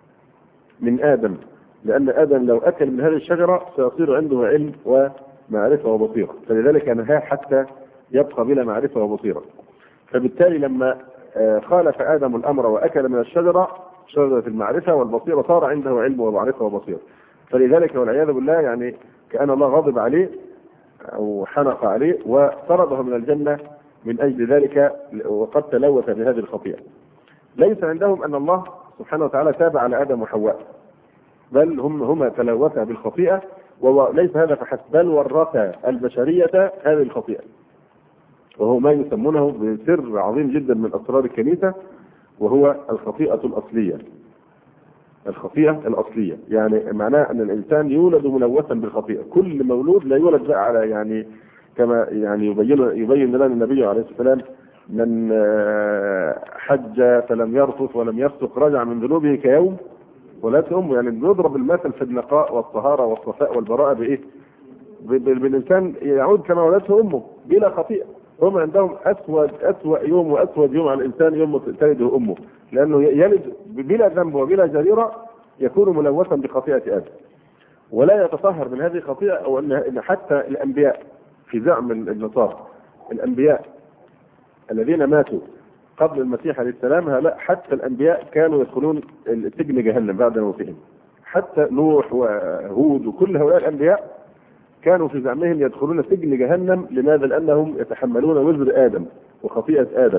من آدم، لأن آدم لو أكل من هذه الشجرة سيصير عنده علم ومعرفة وبصيرة، فلذلك نهاه حتى يبقى بلا معرفة وبصيرة. فبالتالي لما خالف آدم الأمر وأكل من الشجرة شجرة المعرفة والبصيرة صار عنده علم ومعرفة وبصيرة. فلذلك والعياذ بالله يعني كأن الله غضب عليه أو حنق عليه وطرده من الجنة من أجل ذلك، وقد تلوث بهذه الخطيئة. ليس عندهم أن الله سبحانه وتعالى تاب على آدم وحواء، بل هم هما تلوثا بالخطيئة، وليس هذا فحسب بل ورثا البشرية هذه الخطيئة، وهو ما يسمونه بسر عظيم جدا من أسرار الكنيسة، وهو الخطيئة الأصلية. الخطيئة الأصلية يعني معناه أن الإنسان يولد ملوثا بالخطيئة. كل مولود لا يولد بقى على يعني كما يعني يبين يبين لنا النبي عليه الصلاة والسلام من حج فلم يرفث ولم يفسق رجع من ذنوبه كيوم ولدته أمه. يعني بيضرب المثل في النقاء والطهارة والصفاء والبراءة بإيه؟ بالإنسان يعود كما ولدته أمه بلا خطيئة. هم عندهم أسود أسوأ يوم وأسود يوم على الإنسان يوم تلده أمه، لأنه يلد بلا ذنب وبلا جريرة يكون ملوثا بخطيئة آدم، ولا يتطهر من هذه الخطيئة. أو أن حتى الأنبياء في زعم النصارى الأنبياء الذين ماتوا قبل المسيح عليه السلام، لا حتى الأنبياء كانوا يدخلون سجن جهنم بعد موتهم. حتى نوح وهود وكل هؤلاء الأنبياء كانوا في زعمهم يدخلون سجن جهنم. لماذا؟ لأنهم يتحملون وزر آدم وخطيئة آدم.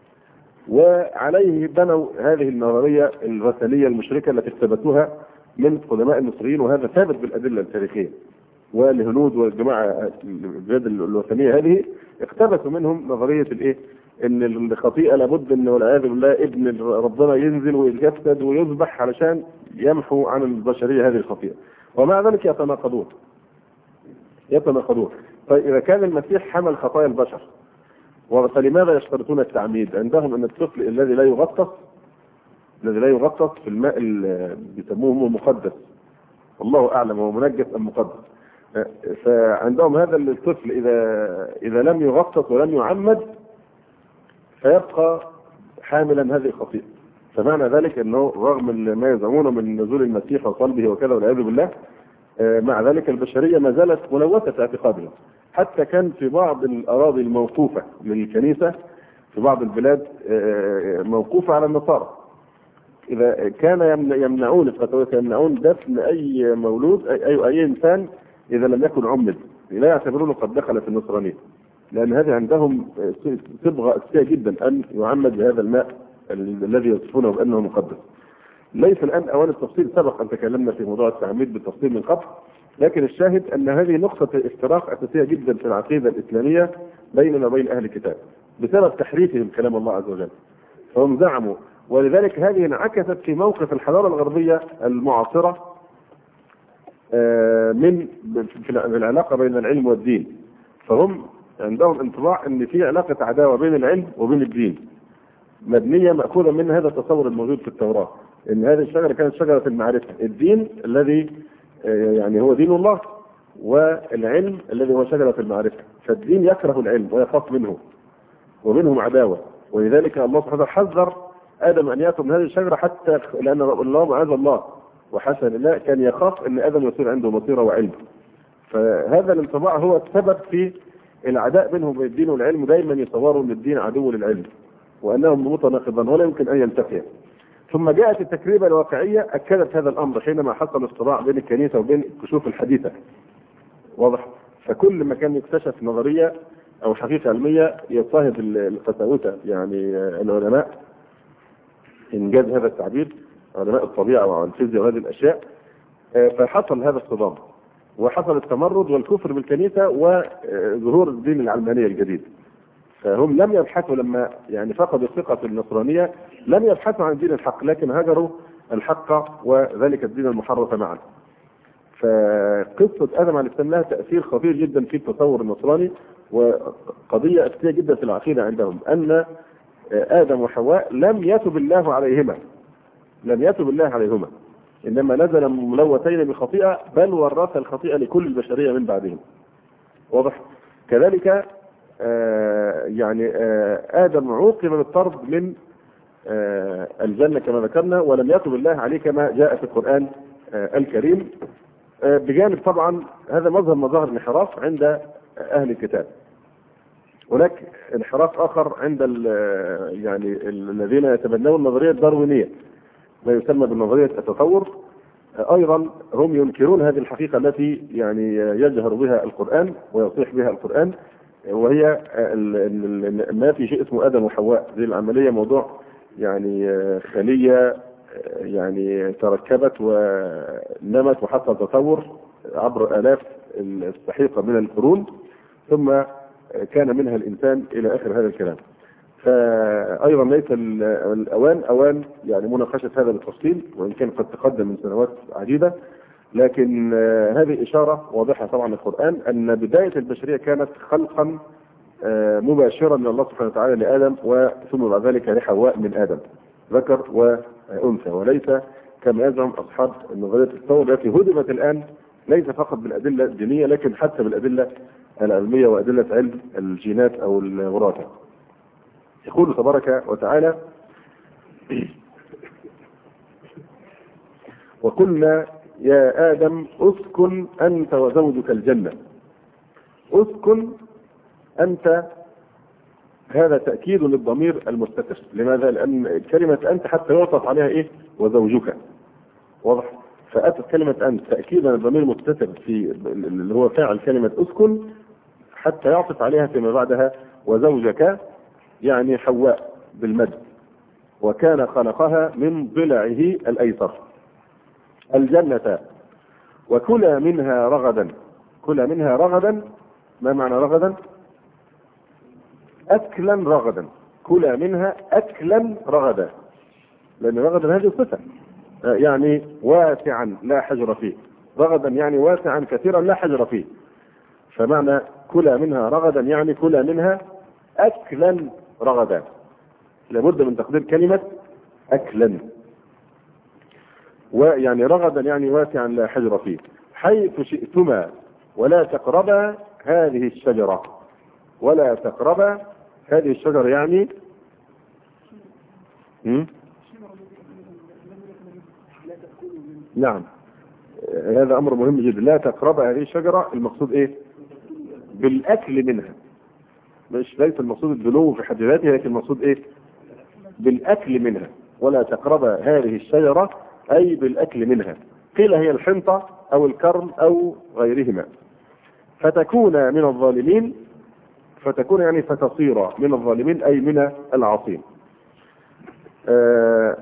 وعليه بنوا هذه النظرية الوثنية المشركة التي اثبتوها من قدماء المصريين، وهذا ثابت بالأدلة التاريخية. والهنود والجماعة البلاد الوثنية هذه اقتبسوا منهم نظرية الايه؟ ان الخطيئة لابد ان والعياذ بالله ابن ربنا ينزل ويتجسد ويذبح علشان يمحو عن البشرية هذه الخطيئة، ومع ذلك يتناقضون يتناقضون. طيب إذا كان المسيح حمل خطايا البشر فلماذا يشترطون التعميد؟ عندهم ان الطفل الذي لا يغطس الذي لا يغطس في الماء اللي بيسموه مقدس، الله اعلم هو منجس ام مقدس، فعندهم هذا الطفل اذا اذا لم يغطس ولم يعمد فيبقى حاملا هذه الخطيئة. فمعنى ذلك أنه رغم ما يزعمونه من نزول المسيح وصلبه وكذا والعياذ بالله، مع ذلك البشرية ما زالت ملوثة في اعتقادها. حتى كان في بعض الأراضي الموقوفة للكنيسة في بعض البلاد موقوفة على النصارى، إذا كان يمنعون الكاثوليك يمنعون دفن أي مولود أي أي إنسان إذا لم يكن عمد، لا يعتبرونه قد دخل في النصرانية، لأن هذه عندهم صبغة أساسية جدا أن يعمد بهذا الماء الذي يصفونه بأنه مقدس. ليس الآن أوان التفصيل، سبق أن تكلمنا في موضوع التعميد بالتفصيل من قبل، لكن الشاهد أن هذه نقطة افتراق أساسية جدا في العقيدة الإسلامية بيننا وبين أهل الكتاب بسبب تحريفهم كلام الله عز وجل. فهم زعموا، ولذلك هذه انعكست في موقف الحضارة الغربية المعاصرة من في العلاقة بين العلم والدين. فهم عندهم انطباع أن في علاقة عداوة بين العلم وبين الدين مبنية مأخوذة من هذا التصور الموجود في التوراة، ان هذه الشجرة كانت شجرة المعرفة، الدين الذي يعني هو دين الله، والعلم الذي هو شجرة المعرفة. فالدين يكره العلم ويخاف منه ومنهم عداوة، ولذلك الله سبحانه حذر آدم أن يأكل من هذه الشجرة، حتى لأن الله معاذ الله وحسن الله كان يخاف أن آدم يصير عنده بصيرة وعلم. فهذا الانطباع هو السبب في العداء بينهم وبين الدين والعلم، دائما يصوروا أن الدين عدو للعلم وأنهم متناقضان ولا يمكن أن يلتقيا. ثم جاءت التجربة الواقعية أكدت هذا الأمر حينما حصل الصراع بين الكنيسة وبين الكشوف الحديثة. واضح؟ فكل ما كان يكتشف نظرية أو حقيقة علمية يضطهد القساوسة، يعني العلماء إنجاز هذا التعبير، علماء الطبيعة والفيزياء وهذه الأشياء. فحصل هذا الصدام وحصل التمرد والكفر بالكنيسة وظهور الدين العلمانية الجديد. فهم لم يبحثوا لما يعني فقدوا الثقة في النصرانية، لم يبحثوا عن دين الحق، لكن هجروا الحق وذلك الدين المحرف معا. فقصة آدم عليه السلام لها تأثير خطير جدا في التصور النصراني، وقضية أساسية جدا في العقيدة عندهم أن آدم وحواء لم يتب الله عليهما، لم يتب الله عليهما، إنما نزل ملوثين بخطيئة، بل ورث الخطيئة لكل البشرية من بعدهم. واضح؟ كذلك آه يعني آه آدم عوقب بالطرد من آه الجنة كما ذكرنا، ولم يتب الله عليه كما جاء في القرآن آه الكريم. آه بجانب طبعا هذا مظهر مظاهر الانحراف عند أهل الكتاب. هناك انحراف آخر عند يعني الذين يتبنون النظرية الداروينية، ما يسمى بالنظرية التطور. آه أيضا هم ينكرون هذه الحقيقة التي يعني يجهر بها القرآن ويصيح بها القرآن، وهي ما في شيء اسمه آدم وحواء. هذه العملية موضوع يعني خلية يعني تركبت ونمت وحصل تطور عبر آلاف السحيقة من القرون، ثم كان منها الإنسان إلى آخر هذا الكلام. فأيضا ليس الأوان أوان يعني مناقشة هذا بالتفصيل، وإن كان قد تقدم من سنوات عديدة، لكن هذه إشارة واضحة طبعا القرآن أن بداية البشرية كانت خلقا مباشرا من الله سبحانه وتعالى لآدم، وثم بعد ذلك لحواء من آدم، ذكر وأنثى، وليس كما يزعم أصحاب النظرية التطور التي هدمت الآن ليس فقط بالأدلة الدينية لكن حتى بالأدلة العلمية وأدلة علم الجينات أو الوراثة. يقول تبارك وتعالى: وقلنا يا آدم اسكن أنت وزوجك الجنة. اسكن أنت، هذا تأكيد للضمير المستتر. لماذا؟ لأن كلمة أنت حتى يعطف عليها إيه؟ وزوجك. واضح؟ فأتت كلمة أنت تأكيدا للضمير المستتر في اللي هو فاعل كلمة اسكن، حتى يعطف عليها فيما بعدها وزوجك، يعني حواء بالمد، وكان خلقها من ضلعه الأيسر الجنة وكلا منها رغدا. كلا منها رغدا، ما معنى رغدا؟ أكلا رغدا. كلا منها أكلا رغدا، لأن رغدا هذه صفة يعني واسعا لا حجر فيه. رغدا يعني واسعا كثيرا لا حجر فيه. فمعنى كلا منها رغدا يعني كلا منها أكلا رغدا. لابد من تقدير كلمة أكلا. ويعني رغدا يعني واسعا لا حجر فيه، حيث شئتما ولا تقربا هذه الشجرة. ولا تقربا هذه الشجرة يعني نعم، هذا أمر مهم جدا. لا تقرب هذه الشجرة، المقصود إيه؟ بالأكل منها، مش ليس المقصود الدنو في حد ذاته، لكن المقصود إيه؟ بالأكل منها. ولا تقرب هذه الشجرة أي بالأكل منها. قيل هي الحنطة أو الكرم أو غيرهما. فتكون من الظالمين، فتكون يعني فتصير من الظالمين أي من العاصين. آه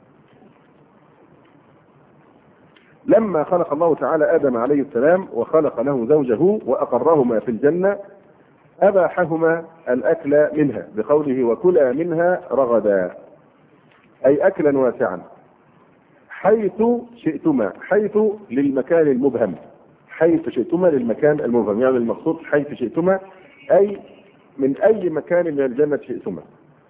لما خلق الله تعالى آدم عليه السلام وخلق له زوجه وأقرهما في الجنة، أباحهما الأكل منها بقوله وكلا منها رغدا، أي أكلا واسعا حيث شئتما. حيث للمكان المبهم، حيث شئتما للمكان المبهم، يعني المقصود حيث شئتما أي من أي مكان من الجنة شئتما.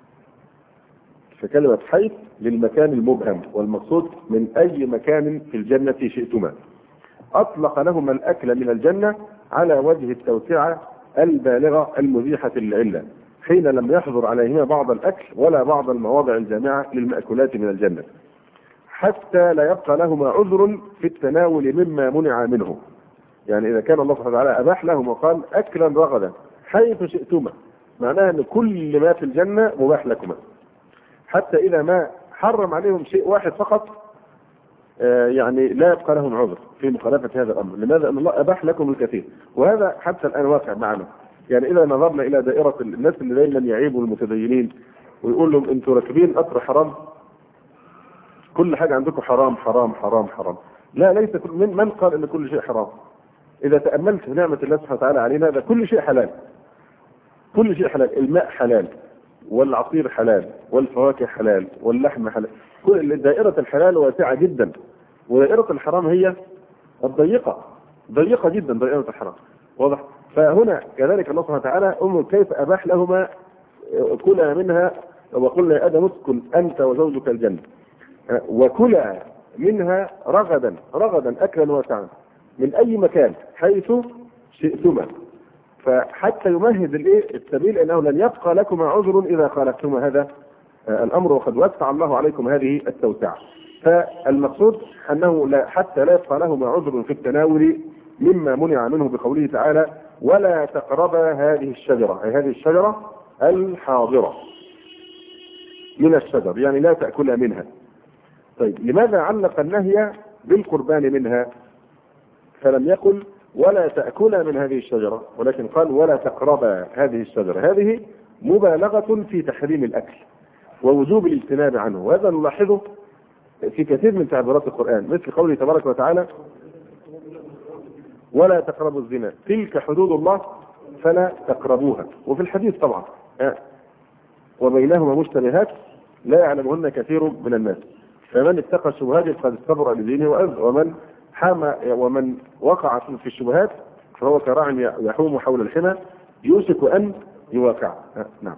فكلمة حيث للمكان المبهم، والمقصود من أي مكان في الجنة شئتما. أطلق لهما الأكل من الجنة على وجه التوسعة البالغة المزيحة للعلة، حين لم يحضر عليهما بعض الأكل ولا بعض المواضع الجامعة للمأكولات من الجنة، حتى لا يبقى لهما عذر في التناول مما منع منه. يعني إذا كان الله سبحانه وتعالى أباح لهم وقال أكلا رغدا حيث شئتما، معناها أن كل ما في الجنة مباح لكما، حتى إذا ما حرم عليهم شيء واحد فقط آه يعني لا يبقى لهم عذر في مخالفة هذا الأمر. لماذا؟ أن الله أباح لكم الكثير، وهذا حتى الآن واقع معنا. يعني إذا نظرنا إلى دائرة الناس اللي دائما يعيبوا المتدينين ويقول لهم أنتوا راكبين قطر حرام، كل حاجة عندكم حرام حرام حرام حرام. لا، ليس كل من, من قال أن كل شيء حرام. إذا تأملت في نعمة الله سبحانه وتعالى علينا، ده كل شيء حلال، كل شيء حلال. الماء حلال، والعصير حلال، والفواكه حلال، واللحم حلال. كل دائرة الحلال واسعة جدا، ودائرة الحرام هي الضيقة، ضيقة جدا دائرة الحرام. واضح؟ فهنا كذلك الله سبحانه وتعالى أمر كيف أباح لهما كلا منها، وقلنا يا آدم اسكن أنت وزوجك الجنة وكلا منها رغدا، رغدا أكلا واسعا من أي مكان حيث شئتما. فحتى يمهد الايه السبيل انه لن يبقى لكما عذر اذا خالفتما هذا الامر، وقد وسع الله عليكم هذه التوسعه. فالمقصود انه لا حتى لا يبقى لهما عذر في التناول مما منع منه بقوله تعالى ولا تقربا هذه الشجره، اي هذه الشجره الحاضره من الشجر، يعني لا تاكلا منها. طيب لماذا علق النهي بالقربان منها؟ فلم يقل ولا تأكلا من هذه الشجرة، ولكن قال ولا تقربا هذه الشجرة. هذه مبالغة في تحريم الأكل ووجوب الاجتناب عنه، وهذا نلاحظه في كثير من تعبيرات القرآن، مثل قوله تبارك وتعالى ولا تقربوا الزنا تلك حدود الله فلا تقربوها. وفي الحديث طبعا وبينهما مشتبهات لا يعلمهن كثير من الناس، فمن اتقى الشبهات قد استبرأ لدينه وأرض، ومن حام ومن وقع في الشبهات فهو كراع يحوم حول الحمى يوشك أن يواقع. نعم.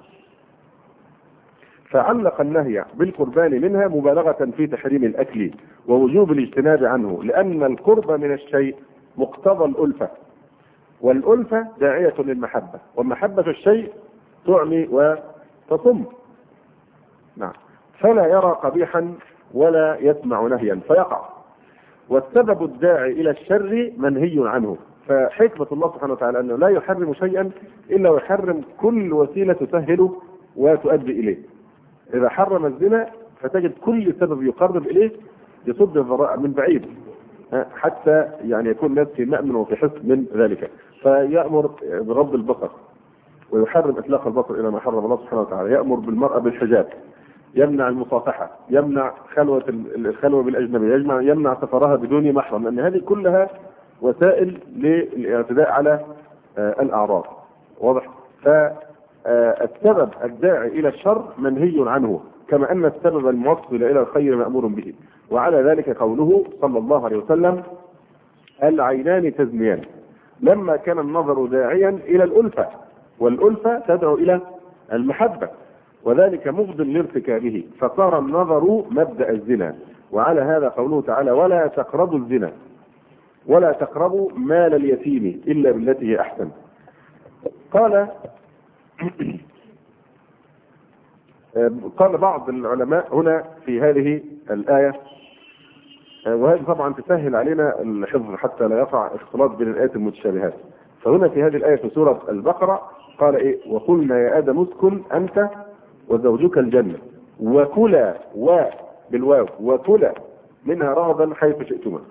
فعلق النهي بالقربان منها مبالغة في تحريم الأكل ووجوب الاجتناب عنه، لأن القرب من الشيء مقتضى الألفة، والألفة داعية للمحبة، والمحبة الشيء تعمي وتصم. نعم. فلا يرى قبيحا ولا يسمع نهيا فيقع، والسبب الداعي إلى الشر منهي عنه. فحكمة الله سبحانه وتعالى أنه لا يحرم شيئا إلا ويحرم كل وسيلة تسهل وتؤدي إليه. إذا حرم الزنا فتجد كل سبب يقرب إليه يصد الذرائع من بعيد، حتى يعني يكون الناس في مأمن وفي حصن من ذلك. فيأمر بغض البصر ويحرم إطلاق البصر إلى ما حرم الله سبحانه وتعالى. يأمر بالمرأة بالحجاب، يمنع المصافحة، يمنع خلوة الخلوة بالأجنبي، يجمع يمنع سفرها بدون محرم، لأن هذه كلها وسائل للاعتداء على الأعراض. واضح؟ فالسبب الداعي إلى الشر منهي عنه، كما أن السبب الموصل إلى الخير مأمور به. وعلى ذلك قوله صلى الله عليه وسلم العينان تزنيان، لما كان النظر داعيا إلى الألفة، والألفة تدعو إلى المحبة، وذلك مفض لارتكابه، فصار النظر مبدأ الزنا. وعلى هذا قوله تعالى ولا تقربوا الزنا، ولا تقربوا مال اليتيم إلا بالتي هي أحسن. قال قال بعض العلماء هنا في هذه الآية، وهذه طبعا تسهل علينا الحفظ حتى لا يقع اختلاط بين الآيات المتشابهات. فهنا في هذه الآية في سورة البقرة قال إيه؟ وقلنا يا آدم اسكن أنت وزوجك الجنة وكلا و بالواو وكلا منها رغدا حيث شئتما.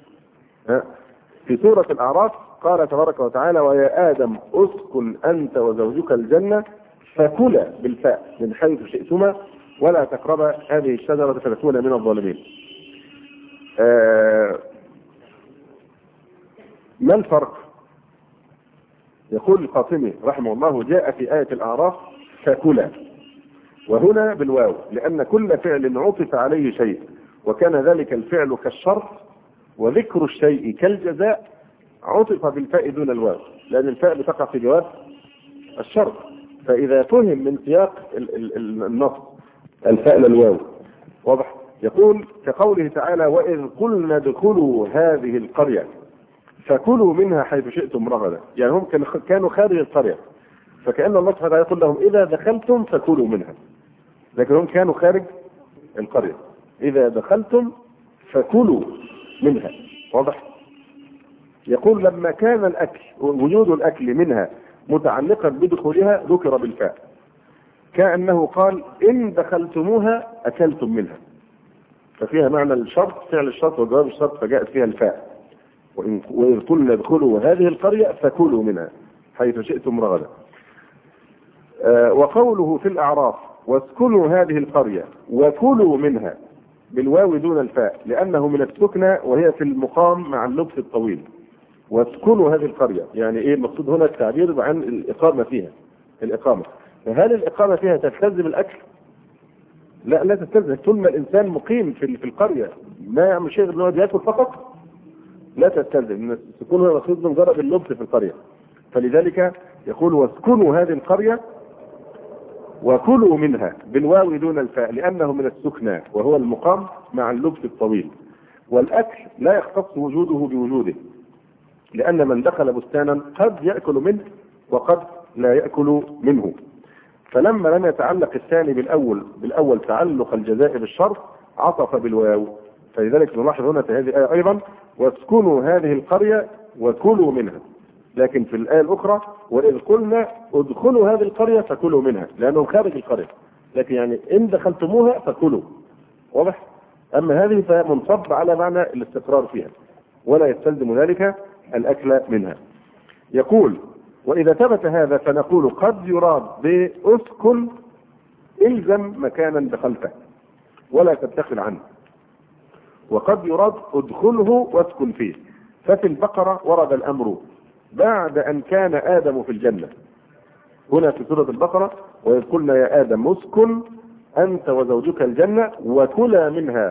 في سورة الأعراف قال تبارك وتعالى ويا آدم اسكن أنت وزوجك الجنة فكلا بالفاء من حيث شئتما ولا تقربا هذه الشجرة فتكونا من الظالمين. آه ما الفرق؟ يقول القاسمي رحمه الله جاء في آية الأعراف فكلا وهنا بالواو لأن كل فعل عطف عليه شيء وكان ذلك الفعل كالشرط وذكر الشيء كالجزاء عطف بالفاء دون الواو لأن الفاء بتقع في جواب الشرط. فإذا فهم من سياق النص الفاء للواو واضح. يقول كقوله تعالى وإذ قلنا ادخلوا هذه القرية فكلوا منها حيث شئتم رغدا، يعني هم كانوا خارج القرية فكأن الله سبحانه وتعالى يقول لهم إذا دخلتم فكلوا منها، لكن هم كانوا خارج القرية إذا دخلتم فكلوا منها واضح. يقول لما كان الأكل وجود الأكل منها متعلقا بدخولها ذكر بالفاء كأنه قال إن دخلتموها أكلتم منها، ففيها معنى الشرط فعل الشرط وجواب الشرط فجاءت فيها الفاء وإذ قلنا ادخلوا هذه القرية فكلوا منها حيث شئتم رغدا. آه وقوله في الأعراف واسكنوا هذه القرية وكلوا منها بالواو دون الفاء لأنه من السكنى وهي في المقام مع اللبس الطويل. واسكنوا هذه القرية يعني ايه المقصود هنا التعبير عن الإقامة فيها. الإقامة فهل الإقامة فيها تستلزم الأكل؟ لا لا تستلزم. طول ما الإنسان مقيم في في القرية ما يعمل شيء غير انه ياكل فقط لا تستلزم. السكون هو مقصود مجرد اللبس في القرية. فلذلك يقول واسكنوا هذه القرية وكلوا منها بالواو دون الفاء لأنه من السكنى وهو المقام مع اللبس الطويل. والأكل لا يختص وجوده بوجوده لأن من دخل بستانا قد يأكل منه وقد لا يأكل منه. فلما لم يتعلق الثاني بالأول بالأول تعلق الجزاء بالشرط عطف بالواو. فلذلك نلاحظ هنا في هذه الآية أيضا واسكنوا هذه القرية وكلوا منها، لكن في الآية الأخرى وإذ قلنا ادخلوا هذه القرية فكلوا منها لأنهم خارج القرية، لكن يعني إن دخلتموها فكلوا واضح. أما هذه فمنصب على معنى الاستقرار فيها ولا يستلزم ذلك الأكل منها. يقول وإذا ثبت هذا فنقول قد يراد بأسكن إلزم مكانا دخلته ولا تتخذ عنه، وقد يراد ادخله واسكن فيه. ففي البقرة ورد الأمر بعد أن كان آدم في الجنة. هنا في سورة البقرة وإذ قلنا يا آدم اسكن أنت وزوجك الجنة وكلا منها.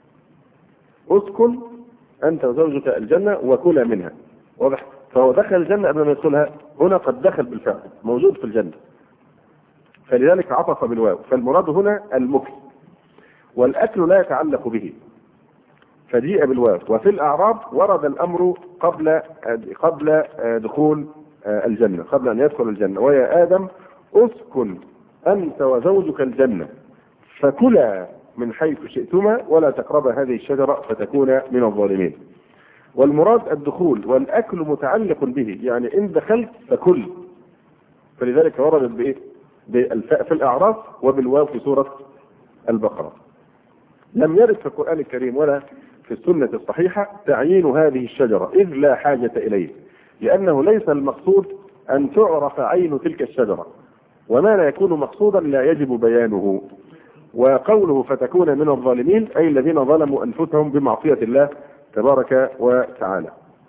اسكن أنت وزوجك الجنة وكلا منها واضح. فهو دخل الجنة قبل ما يدخلها. هنا قد دخل بالفعل موجود في الجنة فلذلك عطف بالواو. فالمراد هنا المكل والأكل لا يتعلق به فجيء بالواو. وفي الأعراب ورد الأمر قبل قبل دخول الجنة قبل أن يدخل الجنة ويا آدم اسكن أنت وزوجك الجنة فكلا من حيث شئتما ولا تقربا هذه الشجرة فتكون من الظالمين. والمراد الدخول والأكل متعلق به يعني إن دخلت فكل. فلذلك وردت بإيه؟ بالفاء في الأعراف وبالواو في سورة البقرة. لم يرد في القرآن الكريم ولا في السنة الصحيحة تعيين هذه الشجرة إذ لا حاجة إليه لأنه ليس المقصود أن تعرف عين تلك الشجرة وما لا يكون مقصودا لا يجب بيانه. وقوله فتكون من الظالمين أي الذين ظلموا أنفسهم بمعصية الله تبارك وتعالى.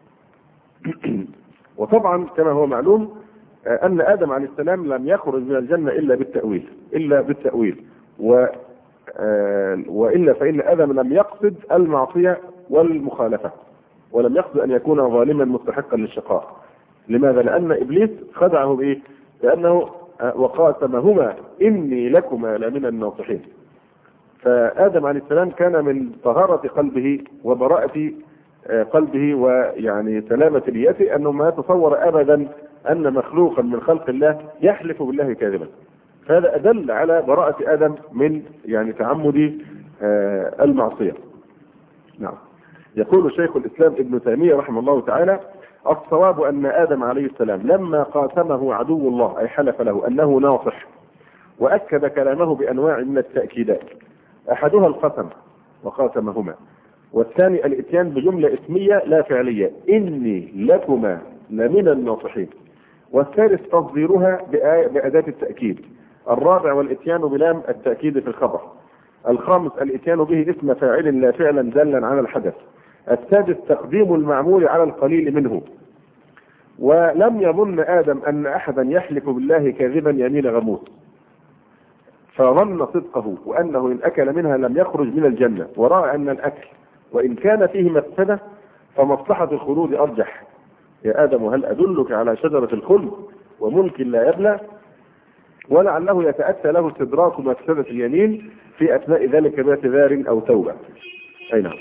وطبعا كما هو معلوم أن آدم عليه السلام لم يخرج من الجنة إلا بالتأويل إلا بالتأويل و وإلا فإن آدم لم يقصد المعصية والمخالفة ولم يقصد أن يكون ظالما مستحقا للشقاء. لماذا؟ لأن إبليس خدعه بإيه؟ لأنه وقاسمهما إني لكما لمن الناصحين. فآدم عليه السلام كان من طهارة قلبه وبراءة قلبه ويعني سلامة نيته أنه ما تصور أبدا أن مخلوقا من خلق الله يحلف بالله كاذبا. فهذا أدل على براءة آدم من يعني تعمد آه المعصية. نعم. يقول شيخ الإسلام ابن تيمية رحمه الله تعالى: الصواب أن آدم عليه السلام لما قاسمه عدو الله أي حلف له أنه ناصح وأكد كلامه بأنواع من التأكيدات، أحدها القسم وقاسمهما، والثاني الاتيان بجملة اسمية لا فعلية إني لكما لمن الناصحين، والثالث تصديرها بأداة التأكيد، الرابع والاتيان بلام التأكيد في الخبر، الخامس الاتيان به اسم فاعل لا فعلا دالا على الحدث، السادس تقديم المعمول على القليل منه. ولم يظن آدم أن أحدا يحلف بالله كاذبا يمين غموس فظن صدقه وأنه إن أكل منها لم يخرج من الجنة، ورأى أن الأكل وإن كان فيه مفسدة فمصلحة الخلود أرجح. يا آدم هل أدلك على شجرة الخلد وملك لا يبلى؟ ولعله يتأتى له استدراك مفسدة اليمين في أثناء ذلك باعتذار أو توبة. أي نعم.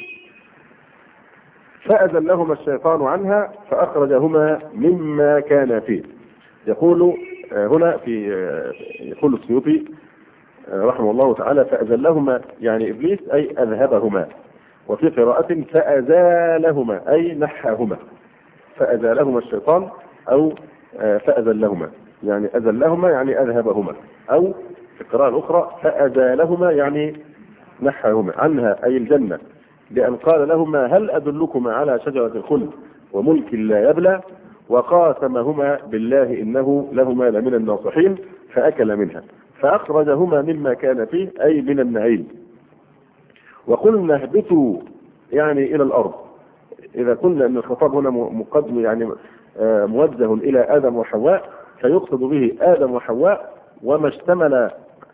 فأزلهما الشيطان عنها فأخرجهما مما كان فيه. يقول هنا في يقول السيوطي رحمه الله تعالى: فأزلهما يعني إبليس أي أذهبهما، وفي قراءة فأزالهما أي نحاهما، فأزالهما الشيطان أو فأزلهما يعني أزلهما يعني أذهبهما، أو في القراءة الأخرى فأزالهما يعني نحاهما عنها أي الجنة، لأن قال لهما هل أدلكما على شجرة الخلد وملك لا يبلى، وقاسمهما بالله إنه لهما لمن الناصحين فأكل منها فأخرجهما مما كان فيه أي من النعيم. وقلنا اهبطوا يعني إلى الأرض. إذا قلنا أن الخطاب هنا مقدم يعني موجه إلى آدم وحواء فيقصد به آدم وحواء وما اشتمل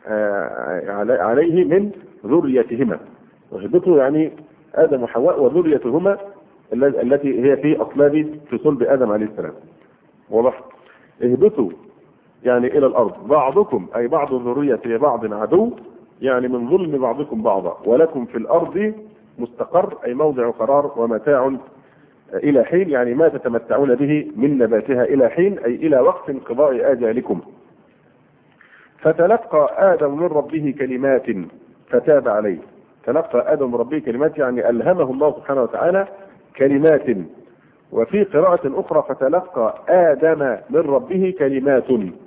عليه من ذريتهما. واهبطوا يعني آدم وحواء وذريتهما التي هي في أصلاب في صلب آدم عليه السلام. واضح؟ اهبطوا يعني إلى الأرض، بعضكم أي بعض الذرية لبعض عدو يعني من ظلم بعضكم بعضا، ولكم في الأرض مستقر أي موضع قرار ومتاع إلى حين يعني ما تتمتعون به من نباتها إلى حين أي إلى وقت انقضاء آجالكم. فتلقى آدم من ربه كلمات فتاب عليه. تلقى آدم من ربه كلمات يعني ألهمه الله سبحانه وتعالى كلمات. وفي قراءة أخرى فتلقى آدم من ربه كلمات،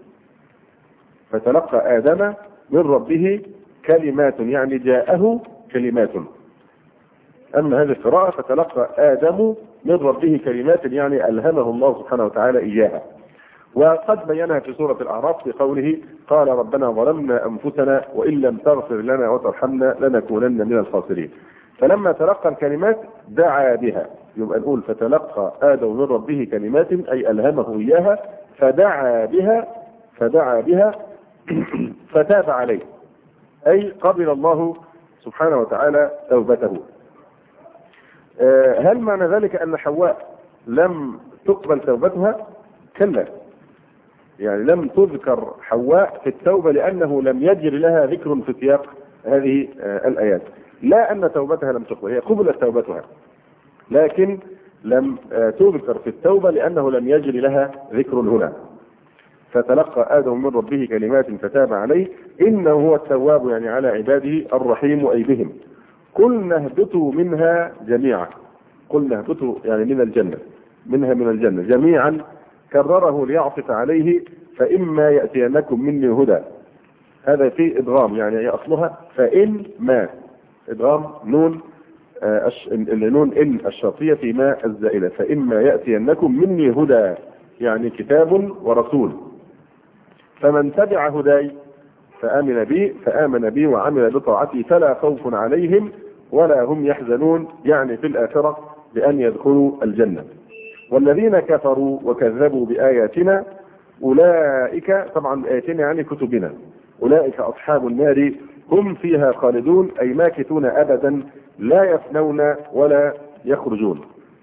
فتلقى آدم من ربه كلمات يعني جاءه كلمات. أما هذه القراءة فتلقى آدم من ربه كلمات يعني ألهمه الله سبحانه وتعالى إياها. وقد بينها في سورة الأعراف في قوله قال ربنا ظلمنا أنفسنا وإن لم تغفر لنا وترحمنا لنكونن من الخاسرين. فلما تلقى الكلمات دعا بها. يبقى نقول فتلقى آدم من ربه كلمات أي ألهمه إياها فدعا بها فدعا بها فتاب عليه أي قبل الله سبحانه وتعالى توبته. هل معنى ذلك أن حواء لم تقبل توبتها؟ كلا، يعني لم تذكر حواء في التوبة لأنه لم يجري لها ذكر في سياق هذه الآيات. لا أن توبتها لم تقبل، هي قبلت توبتها لكن لم تذكر في التوبة لأنه لم يجري لها ذكر هنا. فتلقى آدم من ربه كلمات فتاب عليه إنه هو التواب يعني على عباده الرحيم أي بهم. قلنا اهبطوا منها جميعا. قلنا اهبطوا يعني من الجنة، منها من الجنة جميعا، كرره ليعطف عليه فإما يأتينكم مني هدى. هذا في إدغام يعني هي أصلها فإن ما إدغام نون آه النون إن الشرطية في ما الزائلة فإما يأتينكم مني هدى يعني كتاب ورسول فمن تبع هداي فآمن بي فآمن بي وعمل بطاعتي فلا خوف عليهم ولا هم يحزنون يعني في الآخرة بأن يدخلوا الجنة. والذين كفروا وكذبوا بآياتنا أولئك طبعا آياتنا يعني كتبنا أولئك أصحاب النار هم فيها خالدون أي ماكثون أبدا لا يفنون ولا يخرجون.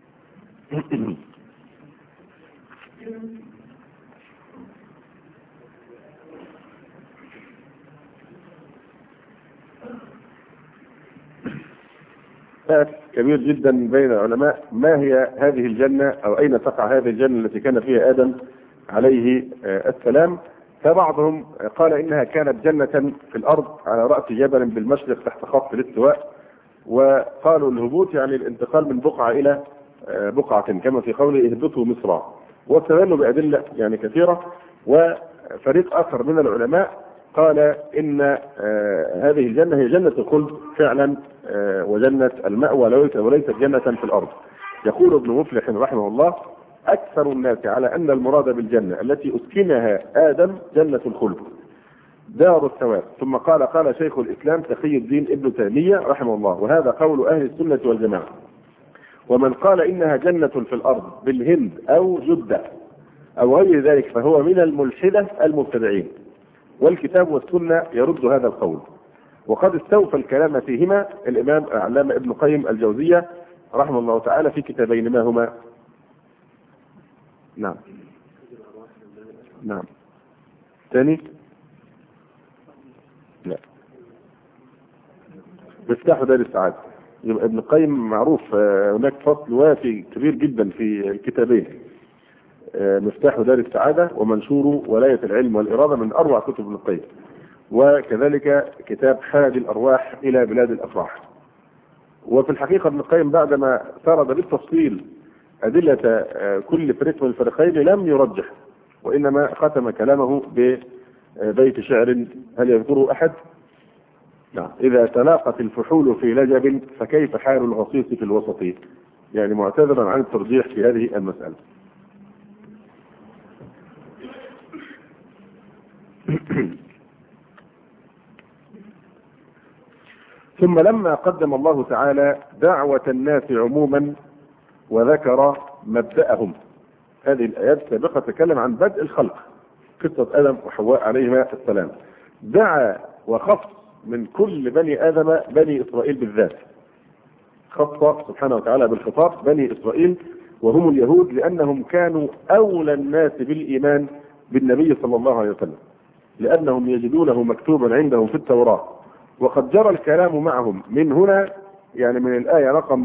كبير جدا بين العلماء ما هي هذه الجنة أو أين تقع هذه الجنة التي كان فيها آدم عليه السلام. فبعضهم قال إنها كانت جنة في الأرض على رأس جبل بالمشرق تحت خط الاستواء، وقالوا الهبوط يعني الانتقال من بقعة إلى بقعة كما في قوله اهبطوا مصر، واستدلوا بأدلة يعني كثيرة. وفريق آخر من العلماء قال إن هذه الجنة هي جنة الخلد فعلا وجنة المأوى وليست جنة في الأرض. يقول ابن مفلح رحمه الله: أكثر الناس على أن المراد بالجنة التي أسكنها آدم جنة الخلد دار الثواب. ثم قال قال شيخ الإسلام تقي الدين ابن تيمية رحمه الله: وهذا قول أهل السنة والجماعة. ومن قال إنها جنة في الأرض بالهند أو جدة أو غير ذلك فهو من الملحدة المبتدعين، والكتاب والسنة يرد هذا القول. وقد استوفى الكلام فيهما الإمام العلامة ابن قيم الجوزية رحمه الله تعالى في كتابين ما هما؟ نعم نعم ثاني لا مفتاح دار السعادة. يبقى ابن القيم معروف هناك فصل وافي كبير جدا في الكتابين، مفتاح دار السعادة ومنشور ولاية العلم والإرادة، من أروع كتب ابن القيم. وكذلك كتاب حاد الأرواح إلى بلاد الأفراح. وفي الحقيقة ابن القيم بعدما سرد بالتفصيل أدلة كل فريق من الفريقين لم يرجح، وإنما ختم كلامه ببيت شعر هل يذكره أحد؟ نعم: إذا تلاقت الفحول في لجب فكيف حال الغصيص في الوسط، يعني معتذرا عن الترجيح في هذه المسألة. ثم لما قدم الله تعالى دعوة الناس عموما وذكر مبدأهم، هذه الآيات السابقة تتكلم عن بدء الخلق، قصة آدم وحواء عليهما السلام، دعا وخص من كل بني آدم بني إسرائيل بالذات، خص سبحانه وتعالى بالخطاب بني إسرائيل وهم اليهود، لأنهم كانوا أولى الناس بالإيمان بالنبي صلى الله عليه وسلم، لأنهم يجدونه مكتوبا عندهم في التوراة. وقد جرى الكلام معهم من هنا، يعني من الآية رقم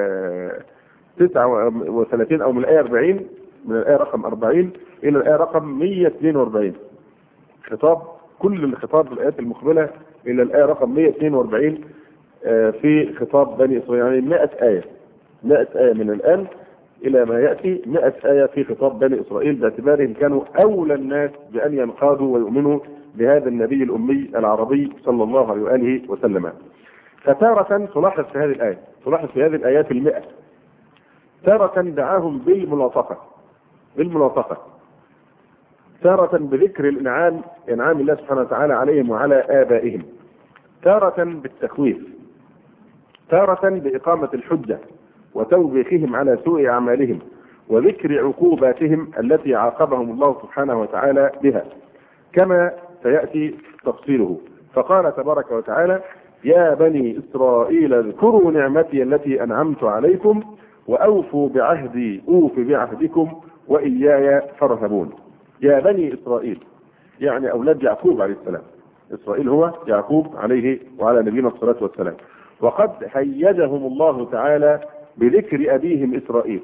تسعة وثلاثين أو من الآية أربعين، من الآية رقم أربعين إلى الآية رقم مئة واثنين وأربعين، خطاب كل الخطاب في الآيات المقبلة إلى الآية رقم مئة واثنين وأربعين في خطاب بني إسرائيل، يعني مئة آية مئة آية من الآن إلى ما يأتي، مئة آية في خطاب بني إسرائيل، باعتبارهم كانوا أولى الناس بأن ينقادوا ويؤمنوا بهذا النبي الأمي العربي صلى الله عليه وآله وسلم. فتارة تلاحظ في هذه الآية تلاحظ في هذه الآيات المئة تارة دعاهم بالملاطفة بالملاطفة تارة بذكر الإنعام إنعام الله سبحانه وتعالى عليهم وعلى آبائهم، تارة بالتخويف، تارة بإقامة الحجة وتوبيخهم على سوء أعمالهم وذكر عقوباتهم التي عاقبهم الله سبحانه وتعالى بها كما سيأتي تفصيله. فقال تبارك وتعالى: يا بني إسرائيل اذكروا نعمتي التي أنعمت عليكم وأوفوا بعهدي أوف بعهدكم وإياي فارهبون. يا بني إسرائيل يعني أولاد يعقوب عليه السلام، إسرائيل هو يعقوب عليه وعلى نبينا الصلاة والسلام. وقد هيجهم الله تعالى بذكر أبيهم إسرائيل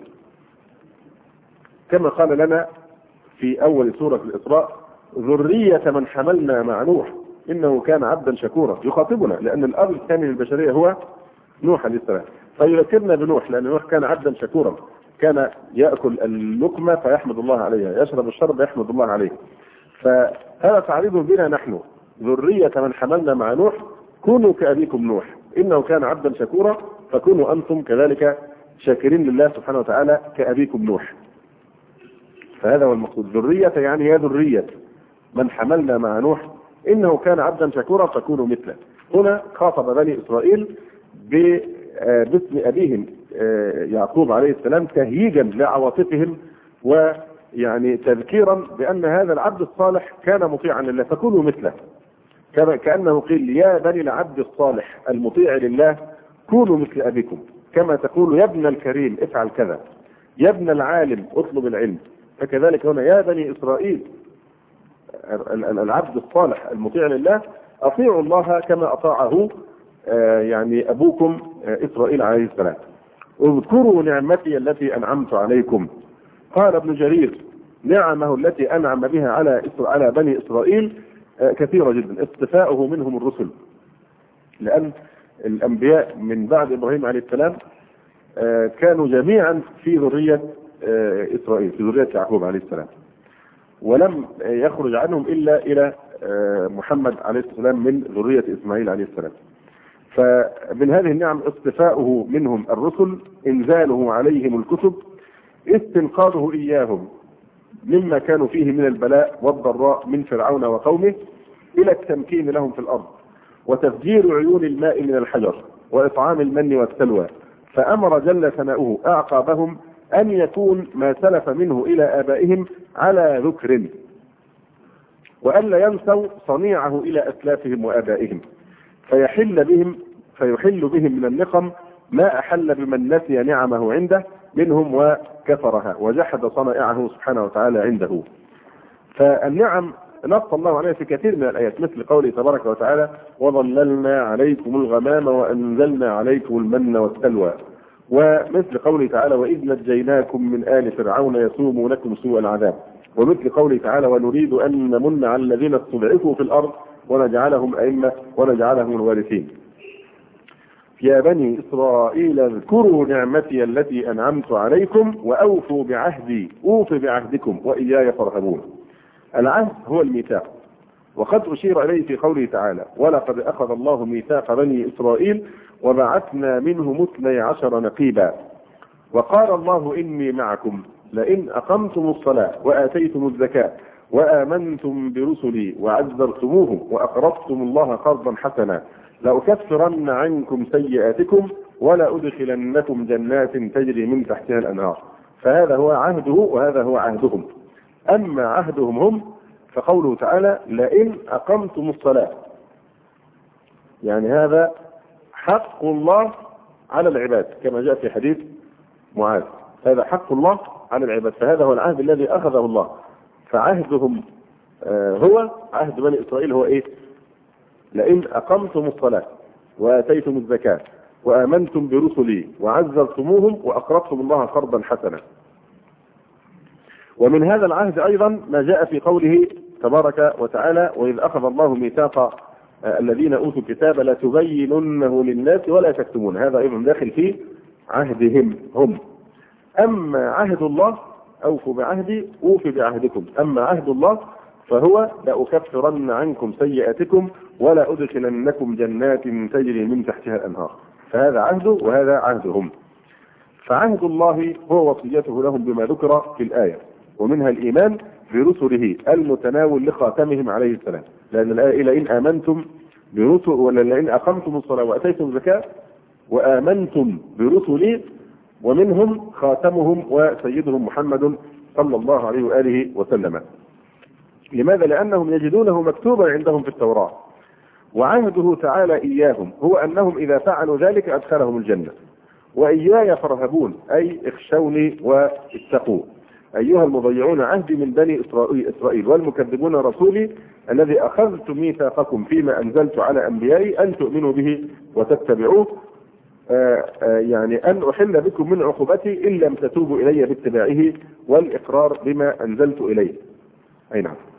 كما قال لنا في أول سورة الإسراء: ذرية من حملنا مع نوح إنه كان عبدا شكورا. يخاطبنا لأن الأب الثاني للبشرية هو نوح عليه السلام، فيذكرنا بنوح لأن نوح كان عبدا شكورا، كان يأكل اللقمة فيحمد الله عليها، يشرب الشرب يحمد الله عليه. فهذا تعريض بنا نحن ذرية من حملنا مع نوح، كونوا كأبيكم نوح إنه كان عبدا شكورا، فكونوا أنتم كذلك شاكرين لله سبحانه وتعالى كأبيكم نوح. فهذا هو المقصود، ذرية يعني يا ذرية من حملنا مع نوح إنه كان عبدا شكورا فكونوا مثله. هنا خاطب بني إسرائيل باسم أبيهم يعقوب عليه السلام تهييجا لعواطفهم ويعني تذكيرا بأن هذا العبد الصالح كان مطيعا لله فكونوا مثله، كأنه قيل: يا بني العبد الصالح المطيع لله كونوا مثل أبيكم، كما تقول يا ابن الكريم افعل كذا، يا ابن العالم اطلب العلم. فكذلك هنا يا بني إسرائيل العبد الصالح المطيع لله أطيعوا الله كما أطاعه يعني أبوكم إسرائيل عليه السلام. اذكروا نعمتي التي أنعمت عليكم. قال ابن جرير نعمه التي أنعم بها على على بني إسرائيل كثيرة جدا. اصطفاؤه منهم الرسل، لأن الأنبياء من بعد إبراهيم عليه السلام كانوا جميعا في ذرية إسرائيل، في ذرية يعقوب عليه السلام، ولم يخرج عنهم إلا إلى محمد عليه السلام من ذرية إسماعيل عليه السلام. فمن هذه النعم اصطفاؤه منهم الرسل، إنزاله عليهم الكتب، استنقاذه إياهم مما كانوا فيه من البلاء والضراء من فرعون وقومه إلى التمكين لهم في الأرض، وتفجير عيون الماء من الحجر، وإطعام المن والسلوى. فأمر جل ثناؤه أعقابهم أن يكون ما سلف منه إلى آبائهم على ذكر، وألا ينسوا صنيعه إلى أسلافهم وآبائهم، فيحل بهم فيحل بهم من النقم ما أحل بمن نسي نعمه عنده منهم وكفرها وجحد صنائعه سبحانه وتعالى عنده. فالنعم نص الله عليها في كثير من الآيات، مثل قوله تبارك وتعالى: وظللنا عليكم الغمام وأنزلنا عليكم المن والسلوى، ومثل قوله تعالى: وإذ نجيناكم من آل فرعون يسومونكم سوء العذاب، ومثل قوله تعالى: ونريد أن نمن على الذين استضعفوا في الأرض ونجعلهم أئمة ونجعلهم الوارثين. يا بني إسرائيل اذكروا نعمتي التي أنعمت عليكم وأوفوا بعهدي أوف بعهدكم وإياي فارهبون. العهد هو الميثاق، وقد أشير إليه في قوله تعالى: ولقد أخذ الله ميثاق بني إسرائيل وبعثنا منهم اثني عشر نقيبا. وقال الله: إني معكم لئن أقمتم الصلاة وآتيتم الزكاة وآمنتم برسلي وعزرتموهم وأقرضتم الله قرضا حسنا لأكفرن عنكم سيئاتكم ولا أدخلنكم جنات تجري من تحتها الأنهار. فهذا هو عهده وهذا هو عهدهم. أما عهدهم هم فقوله تعالى: لئن أقمتم الصلاة، يعني هذا حق الله على العباد كما جاء في حديث معاذ، هذا حق الله على العباد، فهذا هو العهد الذي أخذه الله. فعهدهم هو عهد بني إسرائيل هو إيه؟ لئن أقمتم الصلاة وآتيتم الزكاة وآمنتم برسلي وعزرتموهم وأقرضتم الله قرضا حسنا. ومن هذا العهد أيضا ما جاء في قوله تبارك وتعالى: وإذ أخذ الله ميثاق الذين أوتوا الكتاب لتبيننه للناس ولا تكتمون، هذا أيضا داخل في عهدهم هم. أما عهد الله أوفوا بعهدي أوفي بعهدكم. أما عهد الله فهو لأكفرن عنكم سيئاتكم ولا أدخلنكم جنات تجري من تحتها الأنهار. فهذا عهده وهذا عهدهم. فعهد الله هو وصيته لهم بما ذكر في الآية، ومنها الإيمان برسله المتناول لخاتمهم عليه السلام، لأن الآية: لئن آمنتم برسل ولا لئن أقمتم الصلاة وأتيتم الزكاة وآمنتم برسلي، ومنهم خاتمهم وسيدهم محمد صلى الله عليه وآله وسلم. لماذا؟ لأنهم يجدونه مكتوبا عندهم في التوراة. وعهده تعالى إياهم هو أنهم إذا فعلوا ذلك أدخلهم الجنة. وإياي فارهبون أي اخشوني واتقوا أيها المضيعون عهدي من بني إسرائيل والمكذبون رسولي الذي أخذت ميثاقكم فيما أنزلت على أنبيائي أن تؤمنوا به وتتبعوه، آآ آآ يعني أن أحل بكم من عقوبتي إن لم تتوبوا إلي باتباعه والإقرار بما أنزلت إليه. أي نعم.